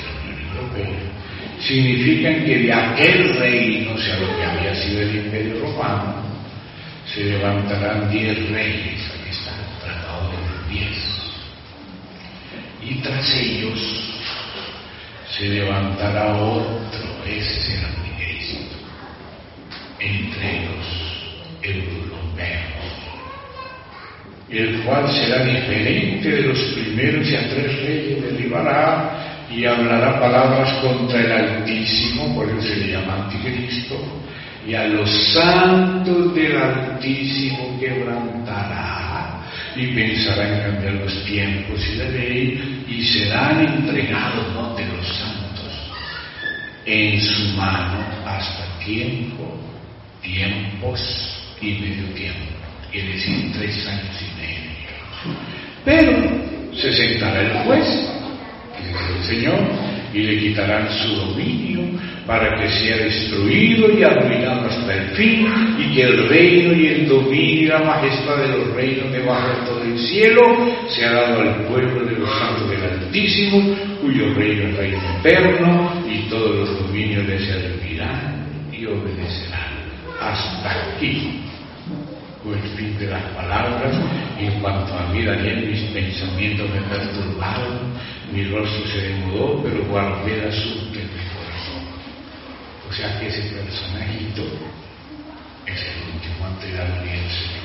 significan que de aquel reino, o sea, lo que había sido el Imperio Romano, se levantarán diez reyes. Aquí está el tratado de los diez. Y tras ellos se levantará otro, ese será el anticristo, entre los europeos, el cual será diferente de los primeros, y a tres reyes derribará y hablará palabras contra el Altísimo, por eso se le llama anticristo, y a los santos del Altísimo quebrantará, y pensará en cambiar los tiempos y la ley, y serán entregados no de los santos en su mano hasta tiempo, tiempos y medio tiempo, es decir, tres años y medio. Pero se sentará el juez, que es el Señor, y le quitarán su dominio para que sea destruido y arruinado hasta el fin, y que el reino y el dominio y la majestad de los reinos debajo de todo el cielo sea dado al pueblo de los santos del Altísimo, cuyo reino es reino eterno, y todos los dominios le servirán y obedecerán. Hasta aquí fue el fin de las palabras. En cuanto a mí, Daniel, mis pensamientos me perturbaron, mi rostro se demudó, pero guardé el asunto en mi corazón. O sea que ese personajito es el último antes de la venida del Señor.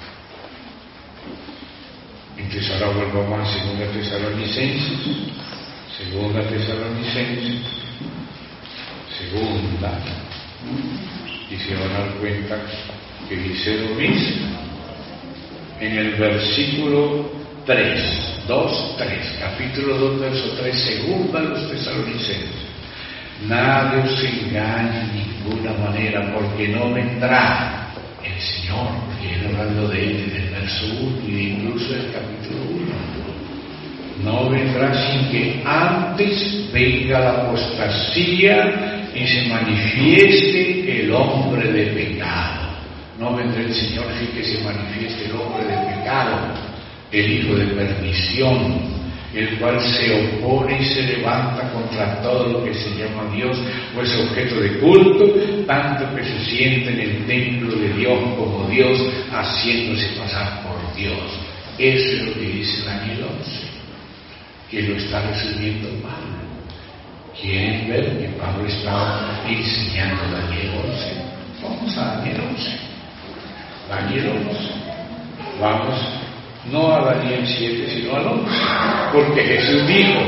Entonces ahora vuelvo más a segunda Tesalonicenses, segunda Tesalonicenses, segunda, y se van a dar cuenta que dice lo mismo en el versículo tres, dos, tres, capítulo dos, verso tres, segunda a los Tesalonicenses. Nadie os engañe en ninguna manera, porque no vendrá el Señor, porque él hablando de él desde el verso uno y incluso del capítulo uno. No vendrá sin que antes venga la apostasía y se manifieste el hombre de pecado. No vendrá el Señor sin que se manifieste el hombre de pecado, el hijo de perdición, el cual se opone y se levanta contra todo lo que se llama Dios o es objeto de culto, tanto que se siente en el templo de Dios como Dios, haciéndose pasar por Dios. Eso es lo que dice Daniel once, que lo está resumiendo Pablo. ¿Quieren ver que Pablo está enseñando Daniel once? Vamos a Daniel once. Daniel once. Vamos, no a Daniel siete, sino al once. Porque Jesús dijo: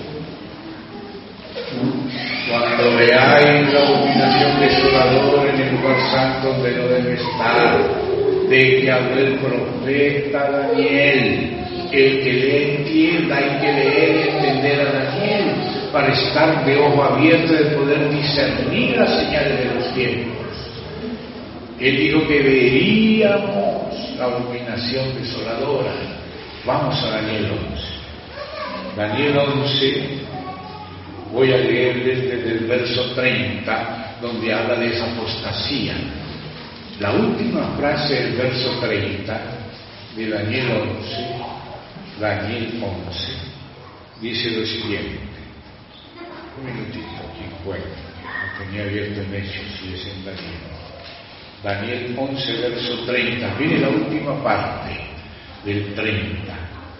cuando veáis la abominación desoladora en el lugar santo donde no debe estar, de que habló el profeta Daniel. El que le entienda, hay que leer y entender a Daniel para estar de ojo abierto, de poder discernir las señales de los tiempos. Él dijo que veríamos la abominación desoladora. Vamos a Daniel once. Daniel once, voy a leer desde el verso treinta, donde habla de esa apostasía. La última frase del verso treinta de Daniel once, Daniel once, dice lo siguiente. Un minutito, aquí encuentro, no tenía abierto en Hechos, si es en Daniel. Daniel once, verso treinta. Mire la última parte del treinta.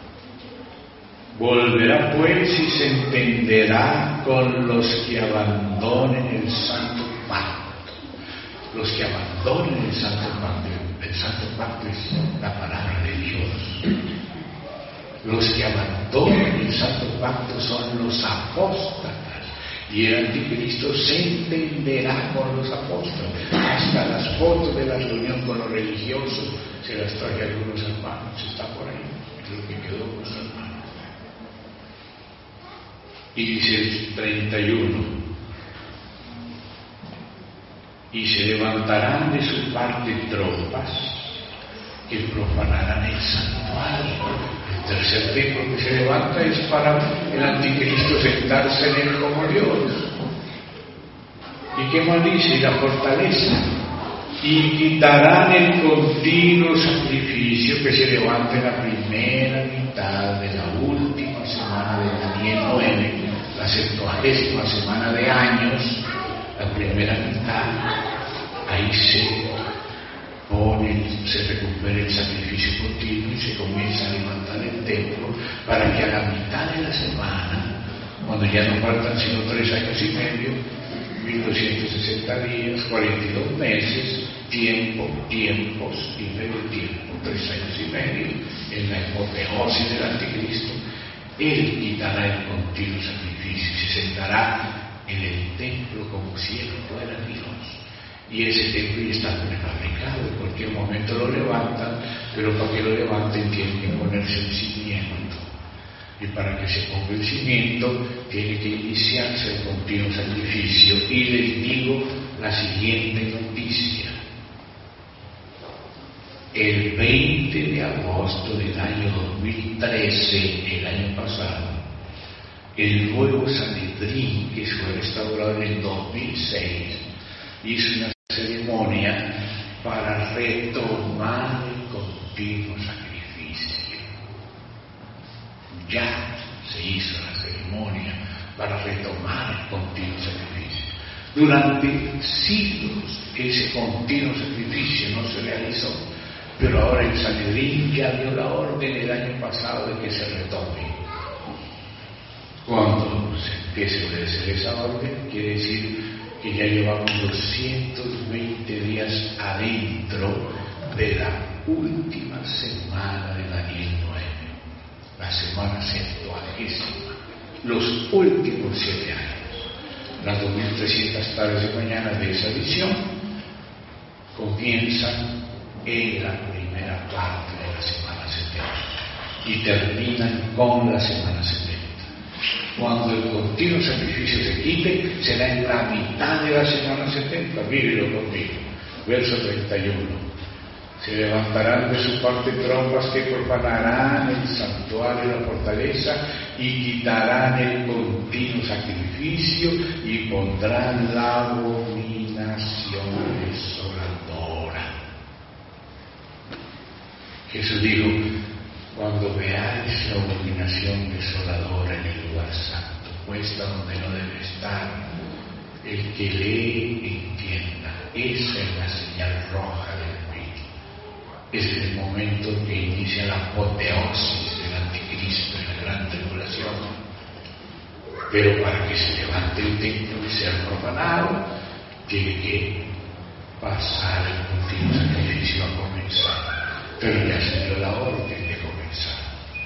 Volverá pues y se entenderá con los que abandonen el santo pacto. Los que abandonen el santo pacto. El santo pacto es la palabra de Dios. Los que abandonen el santo pacto son los apóstatas. Y el anticristo se entenderá con los apóstoles. Hasta las fotos de la reunión con los religiosos se las traje a algunos hermanos. Está por ahí, es lo que quedó con los hermanos. Y dice el treinta y uno: y se levantarán de su parte tropas que profanarán el santuario. El tercer templo que se levanta es para el anticristo sentarse en él como Dios. ¿Y qué más dice? Y la fortaleza. Y quitarán el continuo sacrificio que se levanta en la primera mitad de la última semana de Daniel nueve, la septuagésima semana de años, la primera mitad. Ahí se pone, se recupera el sacrificio continuo y se comienza a levantar el templo para que a la mitad de la semana, cuando ya no faltan sino tres años y medio, mil doscientos sesenta días, cuarenta y dos meses, tiempo, tiempos y medio tiempo, tres años y medio, en la apoteosis del anticristo, él quitará el continuo sacrificio y se sentará en el templo como si él fuera Dios. Y ese templo ya está prefabricado, en cualquier momento lo levantan, pero para que lo levanten tiene que ponerse el cimiento. Y para que se ponga el cimiento, tiene que iniciarse el continuo sacrificio. Y les digo la siguiente noticia. El veinte de agosto del año dos mil trece, el año pasado, el nuevo Sanedrín, que fue restaurado en el dos mil seis, hizo una ceremonia para retomar el continuo sacrificio. Ya se hizo la ceremonia para retomar el continuo sacrificio. Durante siglos ese continuo sacrificio no se realizó, pero ahora el Sanedrín ya dio la orden el año pasado de que se retome. Cuando se empiece a obedecer esa orden, quiere decir que ya llevamos doscientos veinte días adentro de la última semana de Daniel nueve, la semana septuagésima, los últimos siete años. Las dos mil trescientas tardes y mañanas de esa edición comienzan en la primera parte de la semana setenta y terminan con la semana setenta. Cuando el continuo sacrificio se quite, será en la mitad de la semana setenta. Mírelo conmigo, verso treinta y uno. Se levantarán de su parte tropas que profanarán el santuario de la fortaleza y quitarán el continuo sacrificio y pondrán la abominación desoladora. Jesús dijo: cuando veáis la abominación desoladora en el lugar santo, puesta donde no debe estar, el que lee entienda. Esa es la señal roja del es el momento que inicia la apoteosis del anticristo en la gran tribulación. Pero para que se levante el templo y sea profanado, tiene que pasar el continuo sacrificio a comenzar. Pero ya se dio la orden de comenzar.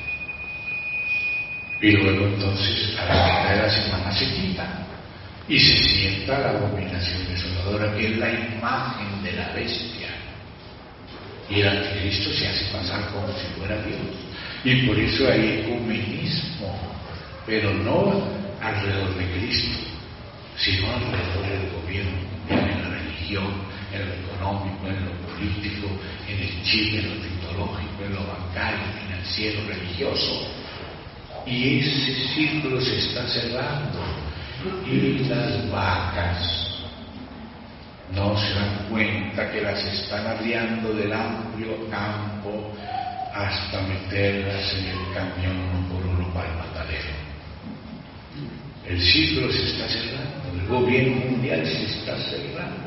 Y luego entonces a la mitad de la semana se quita y se sienta la abominación desoladora, que es la imagen de la bestia. Y el anticristo se hace pasar como si fuera Dios. Y por eso hay ecumenismo, pero no alrededor de Cristo, sino alrededor del gobierno, en la religión, en lo económico, en lo político, en el chip, en lo tecnológico, en lo bancario, financiero, religioso. Y ese círculo se está cerrando. Y las vacas no se dan cuenta que las están arriando del amplio campo hasta meterlas en el camión uno por uno para el matadero. El ciclo se está cerrando, el gobierno mundial se está cerrando,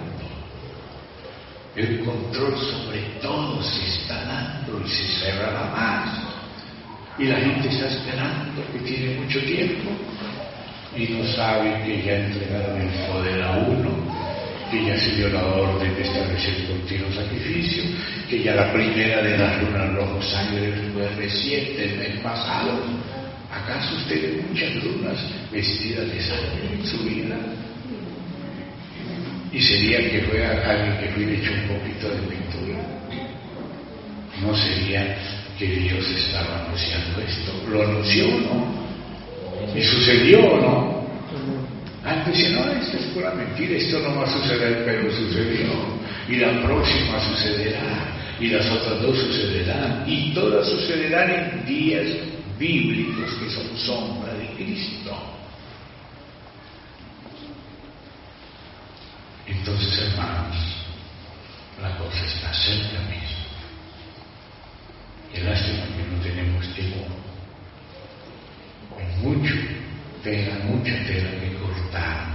el control sobre todo se está dando y se cerrará más. Y la gente está esperando, que tiene mucho tiempo y no sabe que ya entregaron el poder a uno, que ya se dio la orden de establecer el continuo sacrificio, que ya la primera de las lunas rojas sangre fue reciente, el mes pasado. ¿Acaso usted ve muchas lunas vestidas de sangre en su vida? Y sería que fue alguien que hubiera hecho un poquito de pintura. No sería que Dios estaba anunciando esto. ¿Lo anunció o no? ¿Y sucedió o no? Antes decía: no, esto es pura mentira, esto no va a suceder, pero sucedió. Y la próxima sucederá, y las otras dos sucederán, y todas sucederán en días bíblicos que son sombra de Cristo. Entonces, hermanos, la cosa está cerca mismo. Qué lástima que no tenemos tiempo. Hay mucho tela, mucha tela que cortar.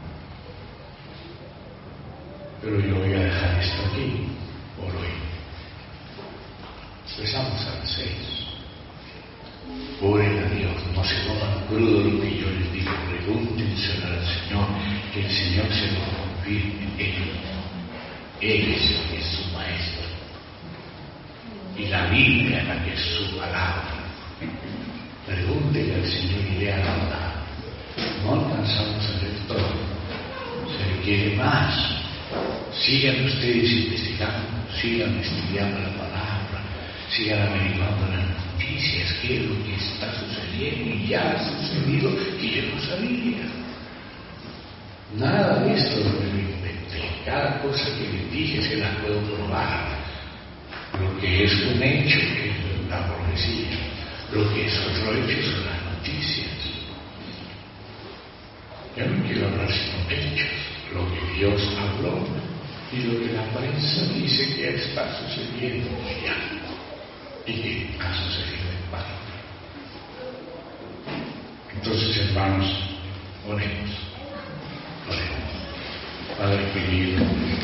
Pero yo voy a dejar esto aquí por hoy. Empezamos a las seis. Oren a Dios, no se toman crudo lo que yo les digo, pregúntenselo al Señor, que el Señor se lo confirme. Él, Él es el que es su maestro. Y la Biblia es la que es su palabra. Pregúntenle al Señor y lea la palabra. No alcanzamos a leer todo, se requiere más. Sigan ustedes investigando, sigan estudiando la palabra, sigan averiguando las noticias, qué es lo que está sucediendo, y ya ha sucedido que yo no sabía. Nada de esto lo que me inventé, cada cosa que les dije se la puedo probar. Lo que es un hecho es la profecía, lo que es otro hecho son las noticias. Yo no quiero hablar sino hechos, lo que Dios habló y lo que la prensa dice que está sucediendo ya y que ha sucedido en parte. Entonces, hermanos, oremos, oremos. Padre querido,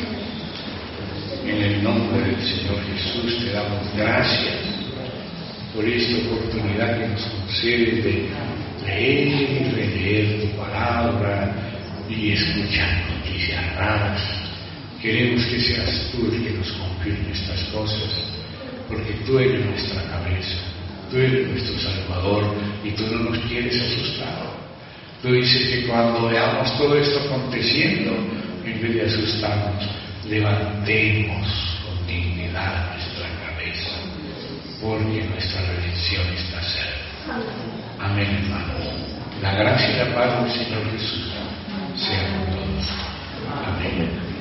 en el nombre del Señor Jesús te damos gracias por esta oportunidad que nos concedes de leer y releer tu palabra y escuchar noticias raras. Queremos que seas tú el que nos confirme estas cosas, porque tú eres nuestra cabeza, tú eres nuestro Salvador y tú no nos quieres asustar. Tú dices que cuando veamos todo esto aconteciendo, en vez de asustarnos, levantemos con dignidad inclinar nuestra cabeza, porque nuestra redención está cerca. Amén, hermanos. La gracia y la paz del Señor Jesús sea con todos. Amén.